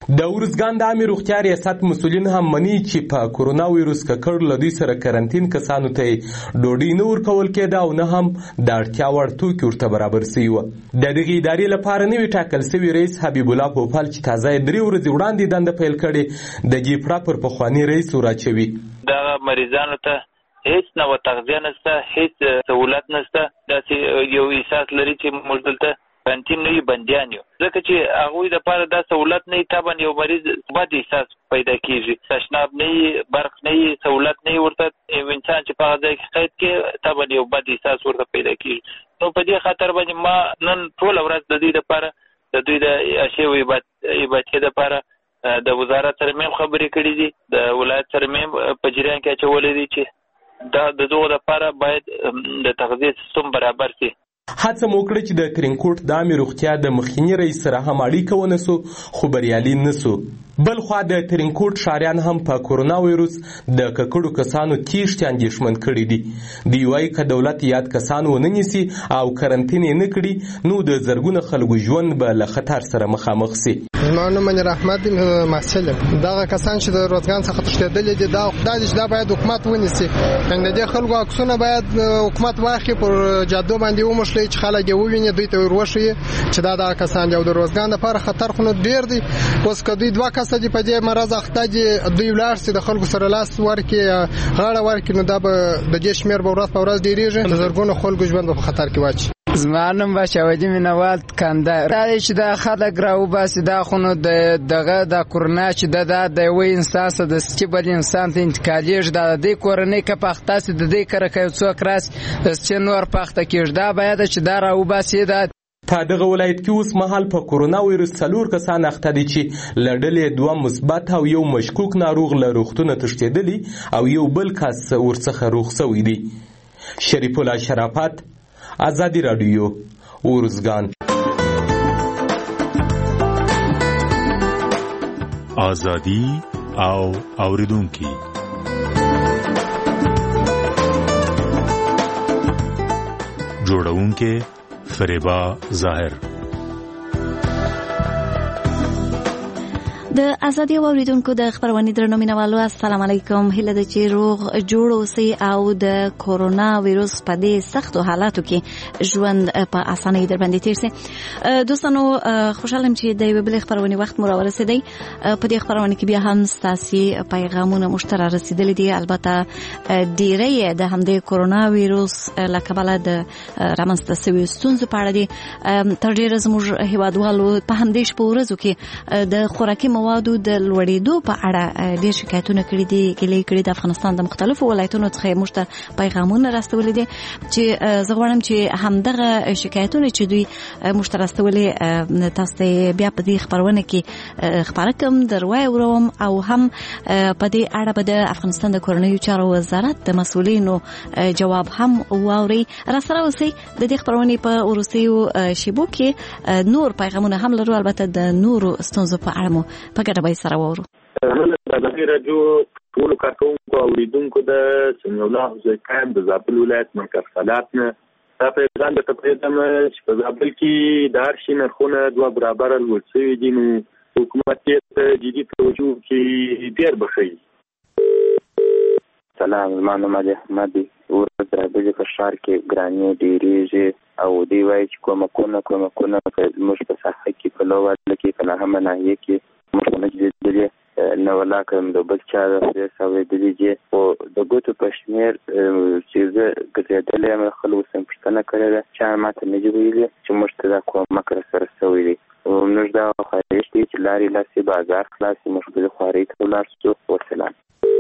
Speaker 8: د ارزګان د عامې روغتیا ریاست مسؤلین هم مني چې په کورونا وایروس ککړ له دوی سره کرنټین کسانو ته ډوډۍ نه ورکول کېده او نه هم د اړتیا وړ توکي ورته برابر سوي وه. د دغې ادارې لپاره نوي ټاکل سوي رئیس حبیب الله پوپل چې تازه یې 3 ورځې وړاندې دنده پیل کړې د جیپړه پر پخواني رئیس وراچوي.
Speaker 9: دغه مریضانو ته هیڅ نوع تغذیه نشته، هیڅ سهولت نشته. داسې یو احساس لري چې موږ دلته کانتین نه یو بندیان یو، ځکه چې هغوی دپاره دا سهولت نه وي طبعا یو مریض بد احساس پیدا کېږي. تشناب نه وي، برق نه وي، سهولت نه وي ورته، یو انسان چې په هغه ځای کې قید کې طبعا یو بد احساس ورته پیدا کېږي. نو په دې خاطر باندې ما نن ټوله ورځ د دوی دپاره د دوی د اشیاو عبادتۍ دپاره د وزارت سره مې خبرې کړې دي، د ولایت سره مې په جریان کې اچولې دي چې دا د دغو دپاره باید د تغذیې سیستم برابر شي.
Speaker 8: هڅه مو وکړه چې د ترینکوټ د عامې روغتیا د مخکیني رئیس سره هم اړیکه ونسو خو بریالي نسو. بل خوا د ترینکوټ ښاریان هم په کورونا وایروس د ککړو کسانو تیښتې اندېښمن کړي دي. دوی وایي که دولت یاد کسان ونه نیسي او کرنټین یې نه کړي نو د زرګونه خلکو ژوند به له خطر سره مخامخ سي.
Speaker 11: زما نوم منیر احمد محصل یم. دغه کسان چې د روزګان څخه تښتېدلي دي دا خدای دې چې دا باید حکومت ونیسي. د دې خلکو عکسونه باید حکومت واخلي، پر جادو باندې وموښلي چې خلک یې وویني، دوی ته ور وښیي چې دا دغه کسان دي. او د روزګان دپاره خطر خو نو ډېر دی. اوس که دوی 2 کسه دي په دې مرض اخته دي، دوی ولاړ سي د خلکو سره لاس ورکړي، غاړه ورکړي، نو دا به د دې شمېر به ورځ په ورځ ډېرېږي، د زرګونو خلکو ژوند به په خطر کې واچي.
Speaker 12: زما نوم بشاودي مینوال کندهار. دا چې دا خلک راوباسي دا خو نو دغه د کورونا چې د یوه انسان څخه د چې بل انسان ته انتقالېږي، دا د دې کورنۍ که پخته سي د دې کره که یو څوک راسي چې نور پخته کېږي، دا باید چې دا راوباسي. دا
Speaker 8: په دغه ولایت کې اوس مهال په کورونا وایروس 4 کسان اخته دي چې له ډلې 2 مثبت او یو مشکوک ناروغ له روغتونه تښتېدلي او یو بل کس ورڅخه روغ شوی دی. شریف الله شرافت، آزادی رادیو، ارزګان.
Speaker 13: آزادی او اوریدونکي جوړونکي فریبا ظاهر.
Speaker 14: د ازادي اوریدونکو د خبرونې درنو مینوالو السلام علیکم. هیله ده چې روغ جوړ اوسئ او د کورونا وایروس په دې سختو حالاتو کې ژوند په اسانۍ در باندې تیر شي. دوستانو خوشاله یم چې د یوې بلې خبرونې وخت مو راورسېدی. په دې خبرونه کې بیا هم ستاسې پیغامونه موږ ته رارسېدلي دي. البته ډېری د همدې کورونا وایروس له کبله د رامنځته سویو ستونزو په اړه دي. تر ډېره زموږ هېوادوالو په همدې شپو ورځو کې د خوراکي موادو د لوړېدو په اړه ډېر شکایتونه کړي دي، ګیلې کړي. د افغانستان د مختلفو ولایتونو څخه موږ ته پیغامونه راستولي دي چې زه غواړم چې همدغه شکایتونه چې دوی موږ ته راستولي تاسو ته بیا په دې خبرونه کې خبره کوم، در واوروم او هم په دې اړه به د افغانستان د کورنیو چارو وزارت د مسؤلینو جواب هم واوري. راسره اوسئ. د دې خبرونې په وروستیو شیبو کې نور پیغامونه هم لرو، البته د نورو ستونزو په اړه مو په ګډه به سره وورو.
Speaker 26: د ازادي راډیو ټولو کارکوونکو او اوریدونکو د سمیع الله حسین د زابل ولایت مرکز فعالیت نه دا پیغام درته پرېږدم چې په زابل کې د هر شي نرخونه 2 برابره لوړ شوي دي، نو حکومت یې ته جدي توجه وکړي ډېر به ښه وي.
Speaker 27: سلام، زما نوم علي احمد دی. ورځ رابلې په ښار کې ګرانې ډېرېږي او دوی وایي چې کومکونه زموږ په ساحه کې په لوواله کې په نهمه ناحیه کې موږ نه جدلې نه ولا کړم د بل چا د خدای اورېدلي دي، خو د ګوتو په شمېر چې زه ګرځېدلی یم خلکو څخه پوښتنه کړې ده، چا ماته نه دي ویلي چې موږ ته دا کومک راسره شوی دی. موږ دا خواهش دی چې لارې لاسې بازار خلاص شي، موږ به خوارۍ ته ولاړ شو. وسلام.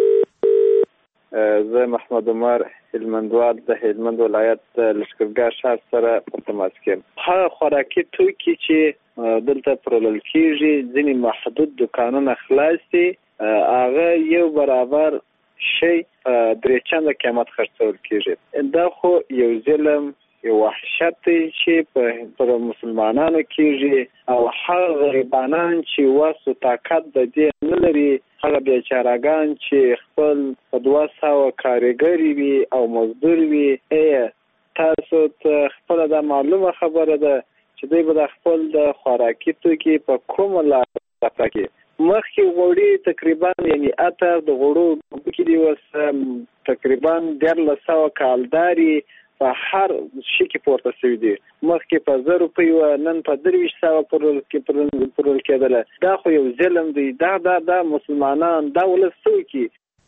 Speaker 28: زه محمد عمر هلمندوال د هلمند ولایت لشکرګاه ښار سره په تماس کې یم. هغه خوراکي توکي چې دلته پلورل کېږي ځینې محدود دوکانونه خلاص دي، هغه یو برابر شی 3 چنده قیمت خرڅول کېږي. دا خو یو ظلم، یو وحشت دی چې پر مسلمانانو کېږي او هغه غریبانان چې وس او طاقت د دې نه لري، هغه بیچارهګان چې خپل په 200 کارګري وي او مزدور وي، تاسو ته خپل دا معلومه خبره ده چې دوی به د خپل د خوراکي توکي په کومه لاره کې مخکې غوړي تقریبا یعنی اتر د غوړو کې دی وس تقریبا 1300 کالداري په هر شي کې پورته شوی دی. مخکې په 1000 روپۍ و نن په 2300 پرول کېدله. دا خو یو ظلم دی. دا مسلمانان دا ولس څوکي.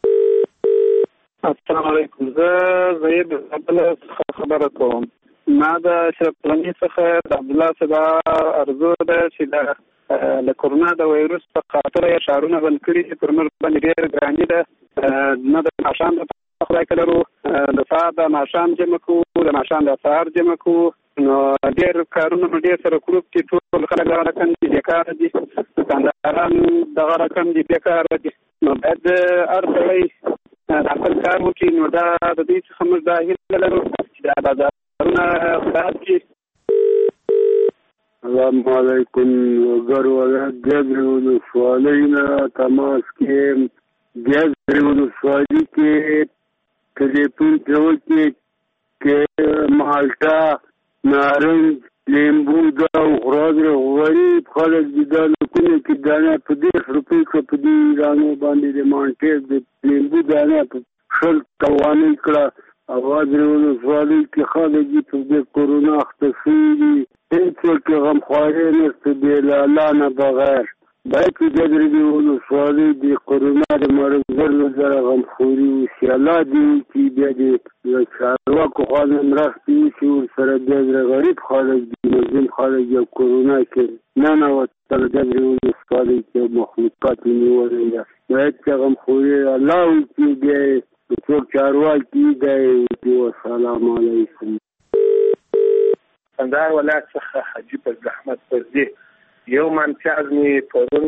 Speaker 5: السلام علیکم. زه د خبره کوم. ما د اشرف غني څخه د عبد الله صدا ارزو ده چې د کورونا د وایروس په خاطر یې ښارونه بند کړي چې پر موږ باندې ډېر ګراني ده. نه د ماښام خدای کلرو د سهار د ماښام جمع کوو د ماښام د سهار جمع کوو نو ډېر کارونه مو ډېر سره کړو چې ټول خلک دغه رقم دي بېکاره دي دوکانداران دغه رقم دي بېکاره دي نو باید هر سړی د خپل کار وکړي نو دا د دوی څخه موږ دا هیله لرو چې دا بازارونه خلاص کړي.
Speaker 7: السلام علیکم. وګړ ولایت ګیزرې ولسوالۍ نه تماس کې ګیزرې ولسوالۍ کې ټلیفون جوړ کې مالټا نارنج لیمبو دا غراض غریب خلک دي دا لکونه کې دانه په 10 روپۍ که په دې دانو باندې د مانټې د لیمبو دانه په 100 قوانین کړه اواز ولسوالۍ کې خلک دي په دې کورونا اخته شوي دي هېڅوک غمخواري نشته بې له الله نه بغیر باید چې ګیزرې ولسوالۍ د کورونا د مرض لپاره غمخوري وشي. الله دې وکړي بیا د چارواکو خوا نه مرستې وشي ورسره ګیزرې غریب خلک دي مظلوم خلک دي کورونا کې ننوتل ګیزرې ولسوالۍ کې مخلوقات یې نیولې ده باید چې غمخوري الله وکړي بیا یې څوک چارواکي دی وکړي. والسلام علیکم.
Speaker 26: کندهار ولایت څخه حاجي فضل احمد فضلي یو من پیاز مې پرون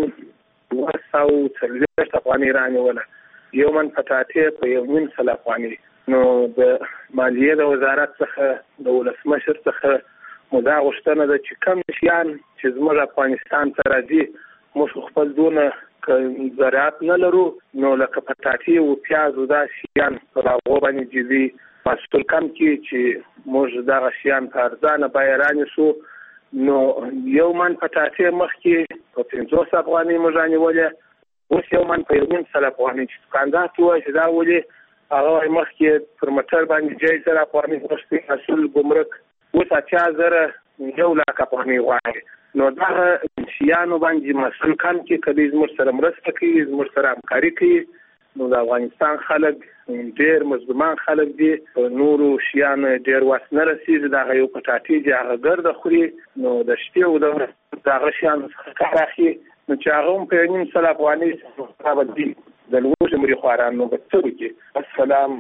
Speaker 26: 240 افغانۍ رانیوله یو من پټاټې په 1.5 افغانۍ. نو د مالیې د وزارت څخه د ولسمشر څخه مو دا غوښتنه ده چې کم شیان چې زموږ افغانستان ته راځي موږ خپل دونه زراعت نه لرو نو لکه پټاټې او پیاز او دا شیان په هغو باندې جدي مسؤل کم کړي چې موږ دغه شیان په ارزانه بیه رانیسو. نو یو من پټاټې مخکې په 50 افغانۍ موږ رانیولې اوس یو من په 1.5 افغانۍ چې دوکاندار ته ووایي چې دا ولې هغه مخکې پر موټر باندې جای 1000 افغانۍ غوښتي مسؤل ګمرک اوس 80,000 1 لک افغانۍ غواړي. نو دغه شیانو باندې مسؤل کم کړي که دوی زموږ سره مرسته کوي زموږ سره همکاري کوي نو د افغانستان خلک ډېر مظلومان خلک دي نورو شیان ډېر وس نه رسېږي دغه یو پټاټې چې هغه ګرده خوري نو د شپې او د هغه شیانو څخه کار اخلي نو چې هغه هم په 1.5 افغانۍ ثابت دي د لوږې مري خواران نو به څه وکړي. السلام.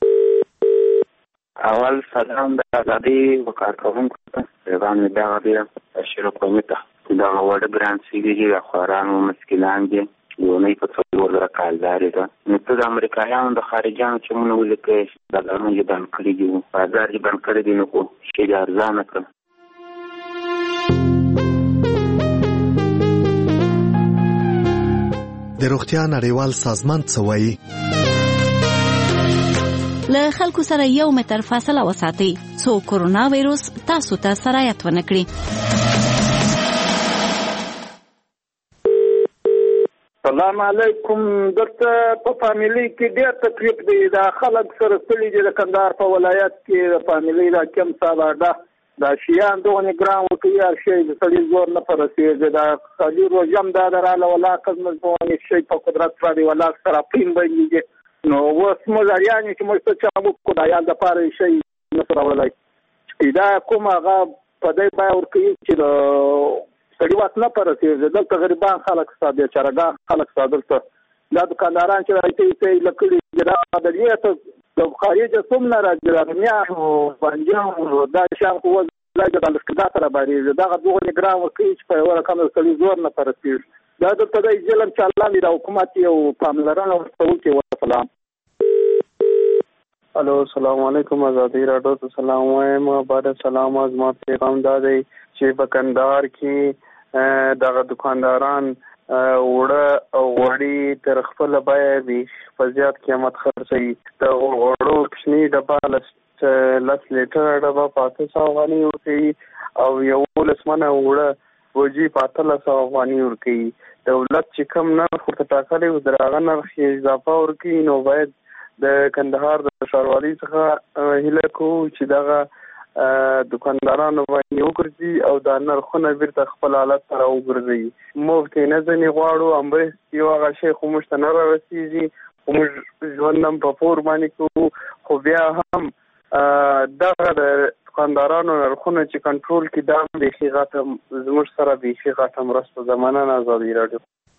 Speaker 27: اول سلام د ازادي وکارکوونکو ته پیغام مې دغه دی شروع کومې ته دغه وړه ګران سیږي خواران او مسکینان دي یونی په څلور زره کالداري ده نو ته د امریکایانو د خارجیانو چې مونږ ولیکئ بازارونه یې بند کړي دي بازار یې بند کړی دی نو خو شی یې ارزانه کړه.
Speaker 15: د روغتیا نړیوال سازمان څه وایي؟
Speaker 14: له خلکو سره 1 متر فاصله وساتئ څو کورونا وایروس تاسو ته سرایت ونه کړي.
Speaker 5: سلام علیکم. دلته په فامیلي کې ډېر تکلیف دی دا خلک سره ستړي دي د کندهار په ولایت کې د فامیلي دا کم ساده دا شیان دغه ګرام وکړي هر شی د سړي زور نه په رسېږي دا خالي روژم دا دراله ولاقز مزدونې شی په قدرت باندې ولاق سره پین بندېږي نو اوس موږ اریان چې موږ څه چا وکړو د عیال دپاره یې شی نه راوړلی دا کوم هغه په دی بیه ورکوي چې د سړي واک نه په رسېږي دلته غریبان خلک ستا بېچارهګان خلک ستا دلته دا دوکانداران چې راځي ته یې لکړي دا د دې ته د خارجه څوم نه راځي د میاهو بانجانو دا شیان خو وځي د لښکرګاه سره بارېږي دغه دغه ګرام ورکوي چې په یوه رقم د سړي زور نه په رسېږي دا دلته د ظلم چلان دی د حکومت یو پاملرنه ورته وکړي. وسلام. الو السلام علیکم. ازادي راډیو ته سلام وایم. بعد سلام زما پیغام دا دی چې په کندهار کې دغه دکانداران وړه او وړي تر خپل بیه دي په زیات قیمت خرڅوي د وړو کوچني ډبه 10 لیټر ډبه 500 افغانۍ ورکوي او 11 منه وړه
Speaker 27: بوجي په 1300 افغانۍ ورکوي. دولت چې کم نرخ ورته ټاکلی و د هغه نرخ یې اضافه ورکوي، نو باید د کندهار د ښاروالۍ څخه هیله کوو چې دغه دکاندارانو باندې وګرځي او دا نرخونه بیرته خپل حالت ته راوګرځوي. مفت یې نه ځنې غواړو، همرستې یو هغه شی خو موږ ته نه رارسېږي، خو موږ ژوند هم په پور باندې کوو. خو بیا هم دغه د دکاندارانو نرخونه چې کنټرول کړي دا هم بیخي غټه زموږ سره بیخي غټه مرسته ده. مننه ازادي راډیو.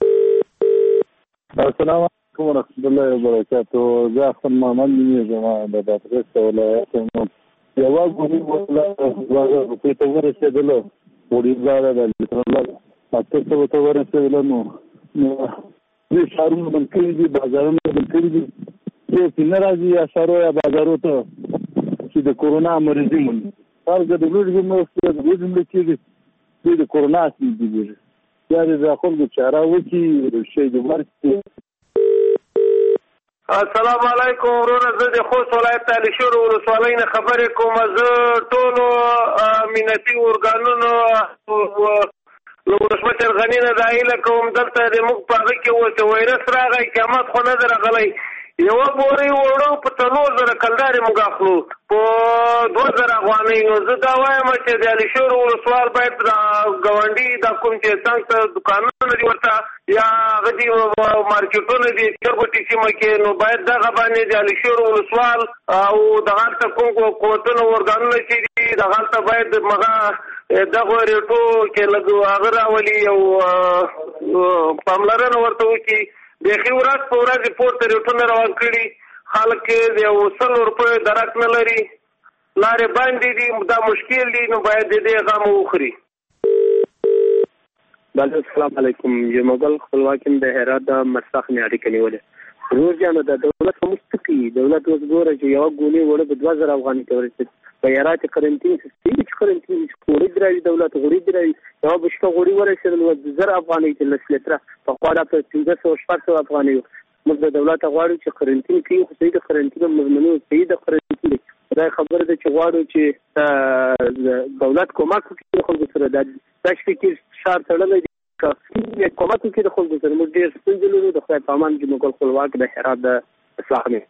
Speaker 16: السلام علیکم ورحمة الله وبرکاتو. زه احسن محمد نومیږم، د بادغیس ولایت یم. یوه ګونې وسله 2000 روپۍ ته ورسېدله، وړې د لیترله 800 ته ورسېدله. نو دې ښارونه بند کړي دي، بازارونه بند کړي دي. څوک نه راځي یا ښارو یا بازارو ته چې د کورونا مریضي مومي. خلک د لوږې مرستې د لوږې مړه کېږي، دوی د کورونا اصلي دي. بیا د خلکو چاره وکړي، شی د ورکړي.
Speaker 19: السلام علیکم ورونه، زه د خوست ولایت علي شور ولسوالۍ نه خبرې کوم. زه ټولو امنیتي ارګانونو له ولسمشر غني نه دا هیله کوم دلته د موږ په هغه کې اوس وایرس راغی، قیامت خو نه دی راغلی. یوه بورۍ وړو په 3000 کلدارې موږ اخلو په 2000 افغانۍ. نو زه دا وایم چې د علي شور ولسوال باید ګاونډي دا کوم چې څنګ ته دوکانونه دي ورته یا هغه دي مارکیټونه دي چرګوټي سیمه کې، نو باید دغه باندې د علي شور ولسوال او دغه هلته کوم قوتونه ارګانونه چې دي دغه هلته باید دغه ریټو کې لږ هغه راولي او پاملرنه ورته وکړي. بیخي ورځ په ورځ پورته ریټونه روان کړي، خلک د 100 روپیو درک نه لري، لارې بندې دي، دا مشکل دي. نو باید د دې غم وخوري.
Speaker 20: بله السلام علیکم. جمعګل خپلواکم د هرات د مرساخ نه اړیکه نیولې. روز جانو د دولت په مستقي دولت اوس ګوره چې یو ګونې وړه په 2000 افغانۍ ته ورسېد. په هرات قرنټین سیستم چې قرنټین غوړي درایي دولت غوړي درایي یو بشته غوړي ورسېدل و 1000 افغانۍ ته لسلتره په خواله په 1500 افغانۍ. موږ د دولت غواړو چې قرنټین کوي، خو صحیح د قرنټین مضمونو صحیح د قرنټین دا خبره ده چې غواړو چې دولت کومک وکړي خلکو سره. دا شپې شهر تړلی دی، کومک وکړي د خلکو سره. موږ ډېر ستونزې لرو. د خدای په امان جمعګل خپلواک د هرات د اصلاح نه.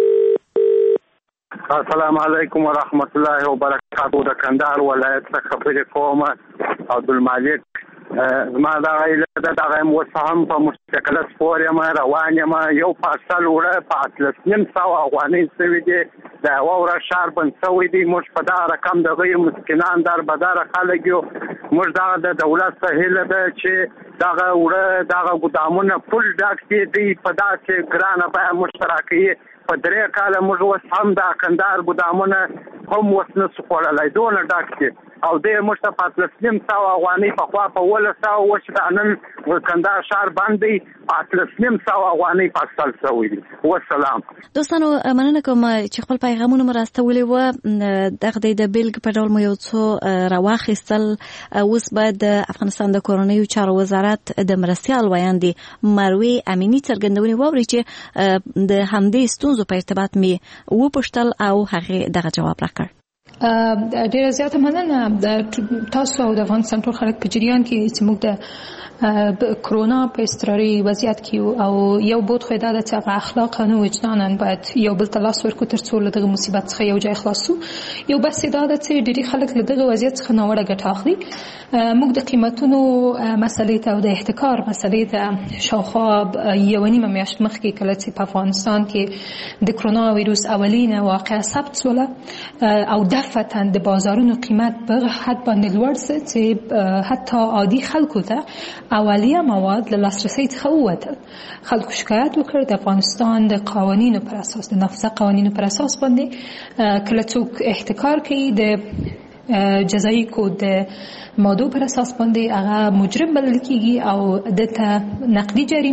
Speaker 19: السلام علیکم ورحمت الله وبرکاتو. د کندهار ولایت څخه خبرې کوم. عبدالمالک زما دغه ایله ده، دغه یم اوس هم په مستقله سپور یم، روان یم. یو پارسل وړه په 900 افغانۍ شوي دي، د یوه ورځ ښار بند شوی دی. موږ په دغه رقم د غیر مسکنان دربداره خلک یو. موږ دغه د دولت څخه هیله ده چې دغه وړه دغه ګودامونه فل ډک دي په داسې ګرانه بیه موږ ته راکوي. په 3 کاله موږ اوس هم د کندهار ګودامونه هم اوس نسو خوړلی، دونه ډک دي. او دې موږ ته په 900 افغانۍ پخوا په 1100 اوس دا نن کندهار ښار بند دی، 900 افغانۍ پارسل شوی دی. والسلام.
Speaker 14: دوستانو مننه کوم چې خپل پیغامونه مو راستولي و. دغه د بیلګې په ډول مو یو څو راواخیستل. اوس باید د افغانستان د کورنیو چارو وزارت د مرستیال ویاندې مروې امینی څرګندونې واوري چې د همدې ستونزو په ارتباط می وپوښتل او هغه دغه جواب راکړ.
Speaker 21: ډیره زیاته مننه تاسو او د افغانستان ټول خلک په جریان کې چې موږ د کرونا په اضطراري وضعیت کې او یو بود خو دا د هغه اخلاق او وجدانن باید یو بل ته لاس ورکړو تر څو له دغه مصیبت څخه یو ځای خلاصو. یو بس دا د چې ډېری خلک له دغه وضعیت څخه ناوړه ګټه اخلي. موږ د قیمتونو مسلې ته او د احتکار مسلې ته شاوخوا یو نیمه میاشت مخکې کله چې په افغانستان کې د کرونا ویروس اولینه واقعه ثبت شوله او دفعتا د بازارونو قیمت په حد باندې لوړ شو چې حتی عادي خلکو ته اولیه مواد له لاسرسي څخه ووتل. خلکو شکایت وکړ د افغانستان د قوانینو پر اساس د نفسه قوانینو پر اساس باندې کله څوک احتکار کوي د جزایي کود د مادو پر اساس باندې هغه مجرم بلل کیږي او دته نقدي جریمه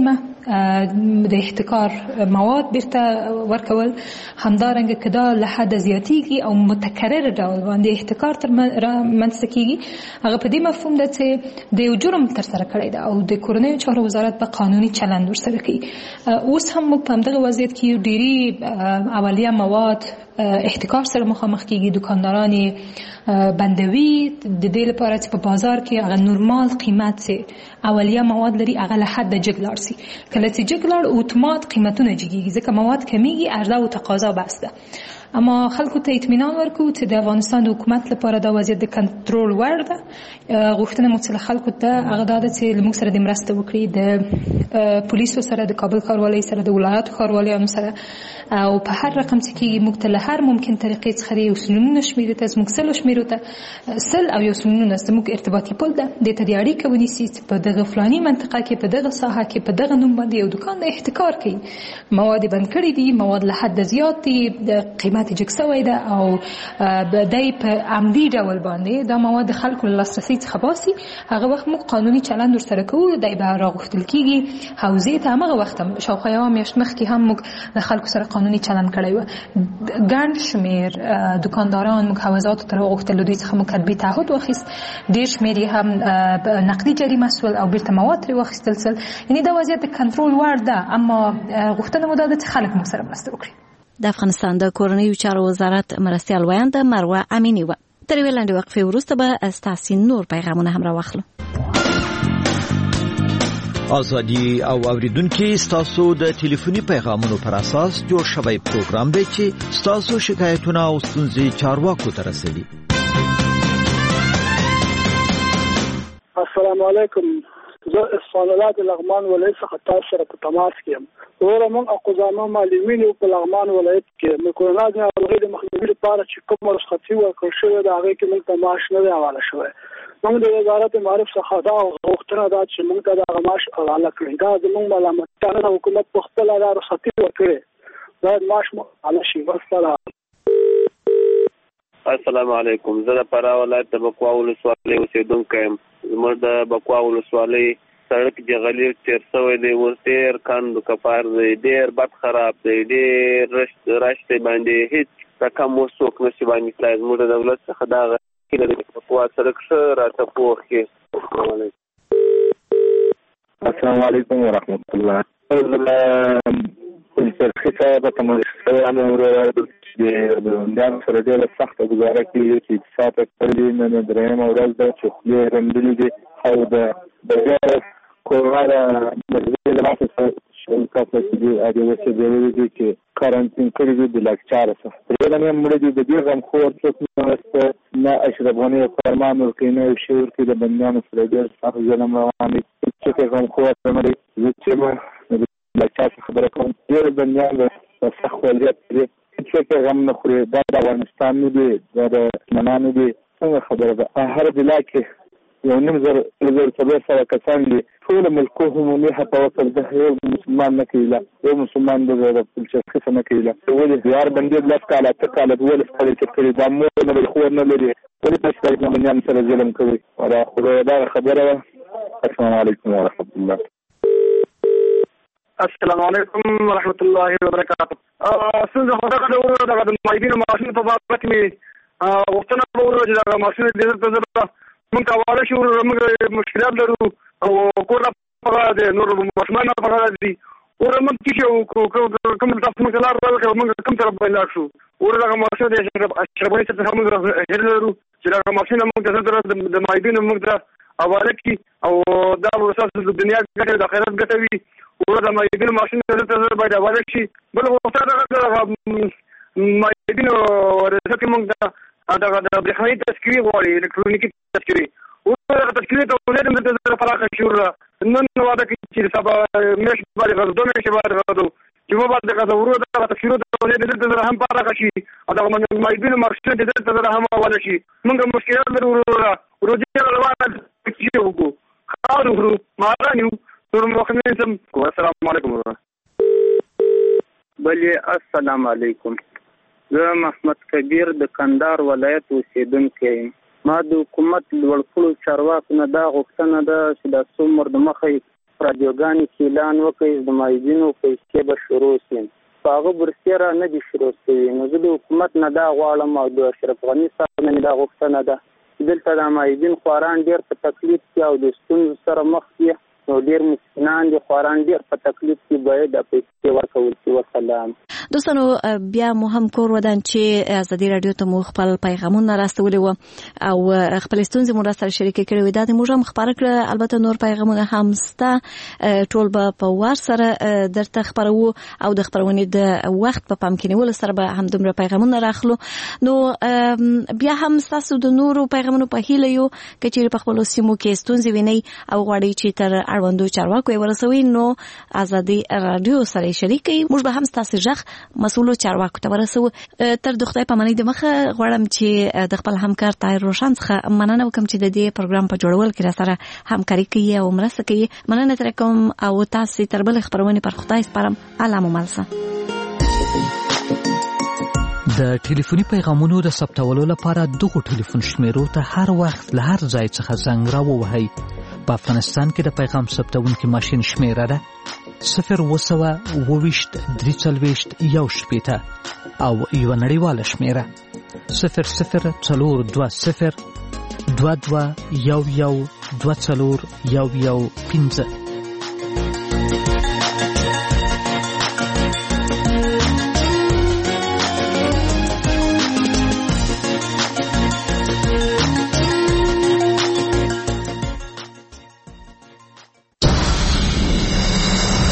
Speaker 21: د احتکار مواد بیرته ورکول، همدارنګه که دا له حده زیاتیږي او متکرر ډول باندې احتکار تر منځته کیږي، هغه په دې مفهوم ده چې د یو جرم ترسره کړی ده او د کورنیو چارو وزارت به قانوني چلند ورسره کوي. اوس هم موږ په همدغه وضعیت کې یو ډېری اولیه مواد احتکار سره مخامخ کیږي. دکانداران بندوي د دې لپاره چې په بازار کې هغه نورمال قیمت سي اولیه مواد لري هغه له حد جګ لاړ سي. کله چې جګ لاړ اتومات قیمتونه جګیږي ځکه مواد کمیږي، عرضه او تقاضا بس ده. اما خلکو ته اطمینان ورکو چې د افغانستان د حکومت لپاره دا وضعیت د کنټرول وړ ده. غوښتنه مو څه خلکو ته هغه دا ده چې موږ سره د مرسته وکړي، د پولیسو سره، د کابل ښاروالۍ سره، د ولایاتو ښاروالانو سره، او په هر رقم چې کېږي موږ ته له هر ممکن طریقې څخه یو سلونونه شمېرو ته زموږ سلو شمېرو ته سل او یو سلونونه زموږ ارتباطي پل ده. دې ته د اړیکه ونیسي چې په دغه فلاني منطقه کې، په دغه ساحه کې، په دغه نوم باندې یو دکان د احتکار کوي، مواد بند کړي دي، مواد له حد زیات دي، د قیمت جګ سوی ده او دای په عمدي ډول باندې دا مواد خلکو له لاسرسي څخه باسي. هغه وخت موږ قانوني چلند ورسره کوو، دای به راغوښتل کېږي حوزې ته. همغه وخت هم شاوخوا یوه میاشت مخکې هم موږ د خلکو سره قانوني چلند کړی و. ګڼ شمېر دکانداران موږ حوزاتو ته راغوښتل، دوی څخه موږ کتبي تعهد واخیست، ډېر شمېر یې هم نقدي جریمه سول او بیرته مواد ترې واخیستل سول. یعنې دا وضعیت د کنټرول وړ ده، اما غوښتنه مو دا ده چې خلک موږ سره مرسته وکړي.
Speaker 14: د افغانستان د کورنیو چارو وزارت مرستیال ویانده مروه امینی و. تر یوې لنډې وقفې وروسته به ستاسې نور پیغامونه هم راواخلو.
Speaker 2: ازادي او اوریدونکو ستاسو د ټلیفوني پیغامونو پر اساس جوړ شوی پروګرام دی چې ستاسو شکایتونه او ستونزې چارواکو ته رسوي.
Speaker 4: السلام علیکم، زه اسفان الله د لغمان ولایت څخه تاسو سره په تماس کې یم. وروره موږ اقوزامه معلمین په لغمان ولایت کې د کرونا د ناروغۍ د مخنیوي لپاره چې کوم رخصتي ورکړل شوې ده هغې کې موږ ته معاش نه دی حواله شوی. موږ د وزارت معارف څخه دا غوښتنه ده چې موږ ته دغه معاش حواله کړي. دا زموږ ملامتیا نه ده، حکومت په خپله دا رخصتي ورکړې، باید معاش مو حواله شي. والسلام.
Speaker 28: السلام علیکم، زه د فراه ولایت د بکوا ولسوالۍ اوسېدونکی یم. زموږ د بکوا ولسوالۍ سړک جغلي تیر شوی دی، اوس ډېر کند کپار دی، ډېر بد خراب دی، ډېر رش دی، باندې هېڅ رقم اوس څوک نشي باندې تلای. زموږ د دولت څخه دا هیله ده چې بکوا سړک ښه راته پوخ کړي.
Speaker 16: السلام علیکم ورحمت الله. پولیسرخي صاحب ته مو د بندیانو سره ډېره سخته ګزاره کېږي چې اتصال یې کړی. نن درېیمه ورځ ده چې خولې یې رنډلې دي او د کرونا د مرضۍ له لاسه کسه چې دي هغې وسېدلي دي چې کارانتین کړي دي د لاکچاره څخه. پرېږدم یې مړه دي، د دې غمخور څوک نه مرسته نه اشرف غني فرمان ورکوي نه یو شی ورکوي. د بندیانو سره ډېر سخت ظلم روان دی. څوک یې غمخور نه مړي. زه چې لاکچار څخه خبره کوم، ډېر بندیان د سخت وضعیت دي، هېڅوک یې غم نه خوري. دا د افغانستان نه دي، دا د دښمنانو دي. څنګه خبره ده؟ هر ضلع کې 1,400 کسان دي. ټول ملکو عمومي حتی وصل ده، یو مسلمان نه کوي، یو مسلمان د پلچرخي څه نه کوي. ولې یار بندي 10 کاله 8 کاله 12 کاله تېر کړي، دا مور نه لري، خور نه لري، ولې تاسو د بندیانو سره ظلم کوي؟ دا خدای دا خبره وه. السلام علیکم ورحمت الله.
Speaker 4: السلام علیکم ورحمت الله وبرکاته. څنګه خدای د ورو د مایدینو ماشین په باب کې می وختونه ورو چې دا ماشین د زړه موږ حواله شو. موږ مشکلات لرو او کور په د نور ماشومان په غاړه دي. ور موږ چې کوم تاسو موږ لار راغلو، موږ کوم طرف باندې شو. ور دا ماشین د شربونی څخه موږ هرلو چې دا ماشین موږ د مایدینو موږ حواله کی او دا ورسره د دنیا ګټه د آخرت ګټه وي. ور دا مایدینو ماشین د زړه باندې حواله شي. بل وخت دا مایدینو ورته موږ دا برېښنایي تذکرې غواړي، الکترونیکي تذکرې. اوس دغه تذکرې ته ولېږم د زړه پراخه شوره. نن واده کوي چې سبا میاشت باندې غږ 2 میاشتې باندې غږ چې ما باندې غږ ورو دغه تذکرې ته ولېږم د زړه هم پراخه شي او دغه مایدینو مارشل د زړه هم حواله شي. موږ مشکلات لرو روزي روانه چې وګو خاور ورو مارانیو نور مخنیسم. السلام علیکم.
Speaker 28: بلې السلام علیکم. زه محمد کبیر د کندهار ولایت اوسېدونکی یم. ما د حکومت لوړ پوړو چارواکو نه دا غوښتنه ده چې دا څومره د مخه
Speaker 5: رادیوګانې کې اعلان وکړي د مایدینو پیسې به شروع شي په هغه برسېره نه دي شروع شوي نو زه د حکومت نه دا غواړم او د اشرف غني صاحب نه دا غوښتنه ده دلته د مایدین خواران ډېر په تکلیف کې او د ستونزو سره مخ دي نو ډېر مسکینان دي خواران ډېر په تکلیف کې باید د پیسې ورکول شي. وسلام.
Speaker 14: دوستانو بیا مو هم کور ودان چې ازادي رادیو ته مو خپل پیغامونه راستولي وو او خپل ستونزې مو سره شریک کړي وي دا موږ هم خبر کړ البته نور پیغامونه هم ستا ټول به په وار سره درته خبرو او د خبرونې د وخت په پام کې نیول سره به هم دومره پیغامونه راخلو نو بیا هم تاسو د نورو پیغامونو په هیله یو چې په خپل سیمو کې ستونزې ویني او غواړي چې تر اړوندو چارواکو ورسوي نو ازادي رادیو سره شریکي موږ به هم تاسو ژغ مسؤلو چارواکو ته ورسو تر د خدای په منۍ د مخه غواړم چې د خپل همکار طاهر روشن څخه مننه وکم چې د دې پروګرام په جوړول کې را سره همکاري کوي او مرسته کوي مننه تر کوم او تاسو تر بل خبرونه پر خدای سپارم علامه ملسه.
Speaker 3: د ټلیفوني پیغامونو د ثبتولو لپاره دغه ټلیفون شمیرو ته هر وخت له هر ځای څخه زنګ راووهئ. په افغانستان کې د پیغام ثبتونکي ماشین شمیره ده 0202341 او یو نړیواله شمیره 0042022112 15.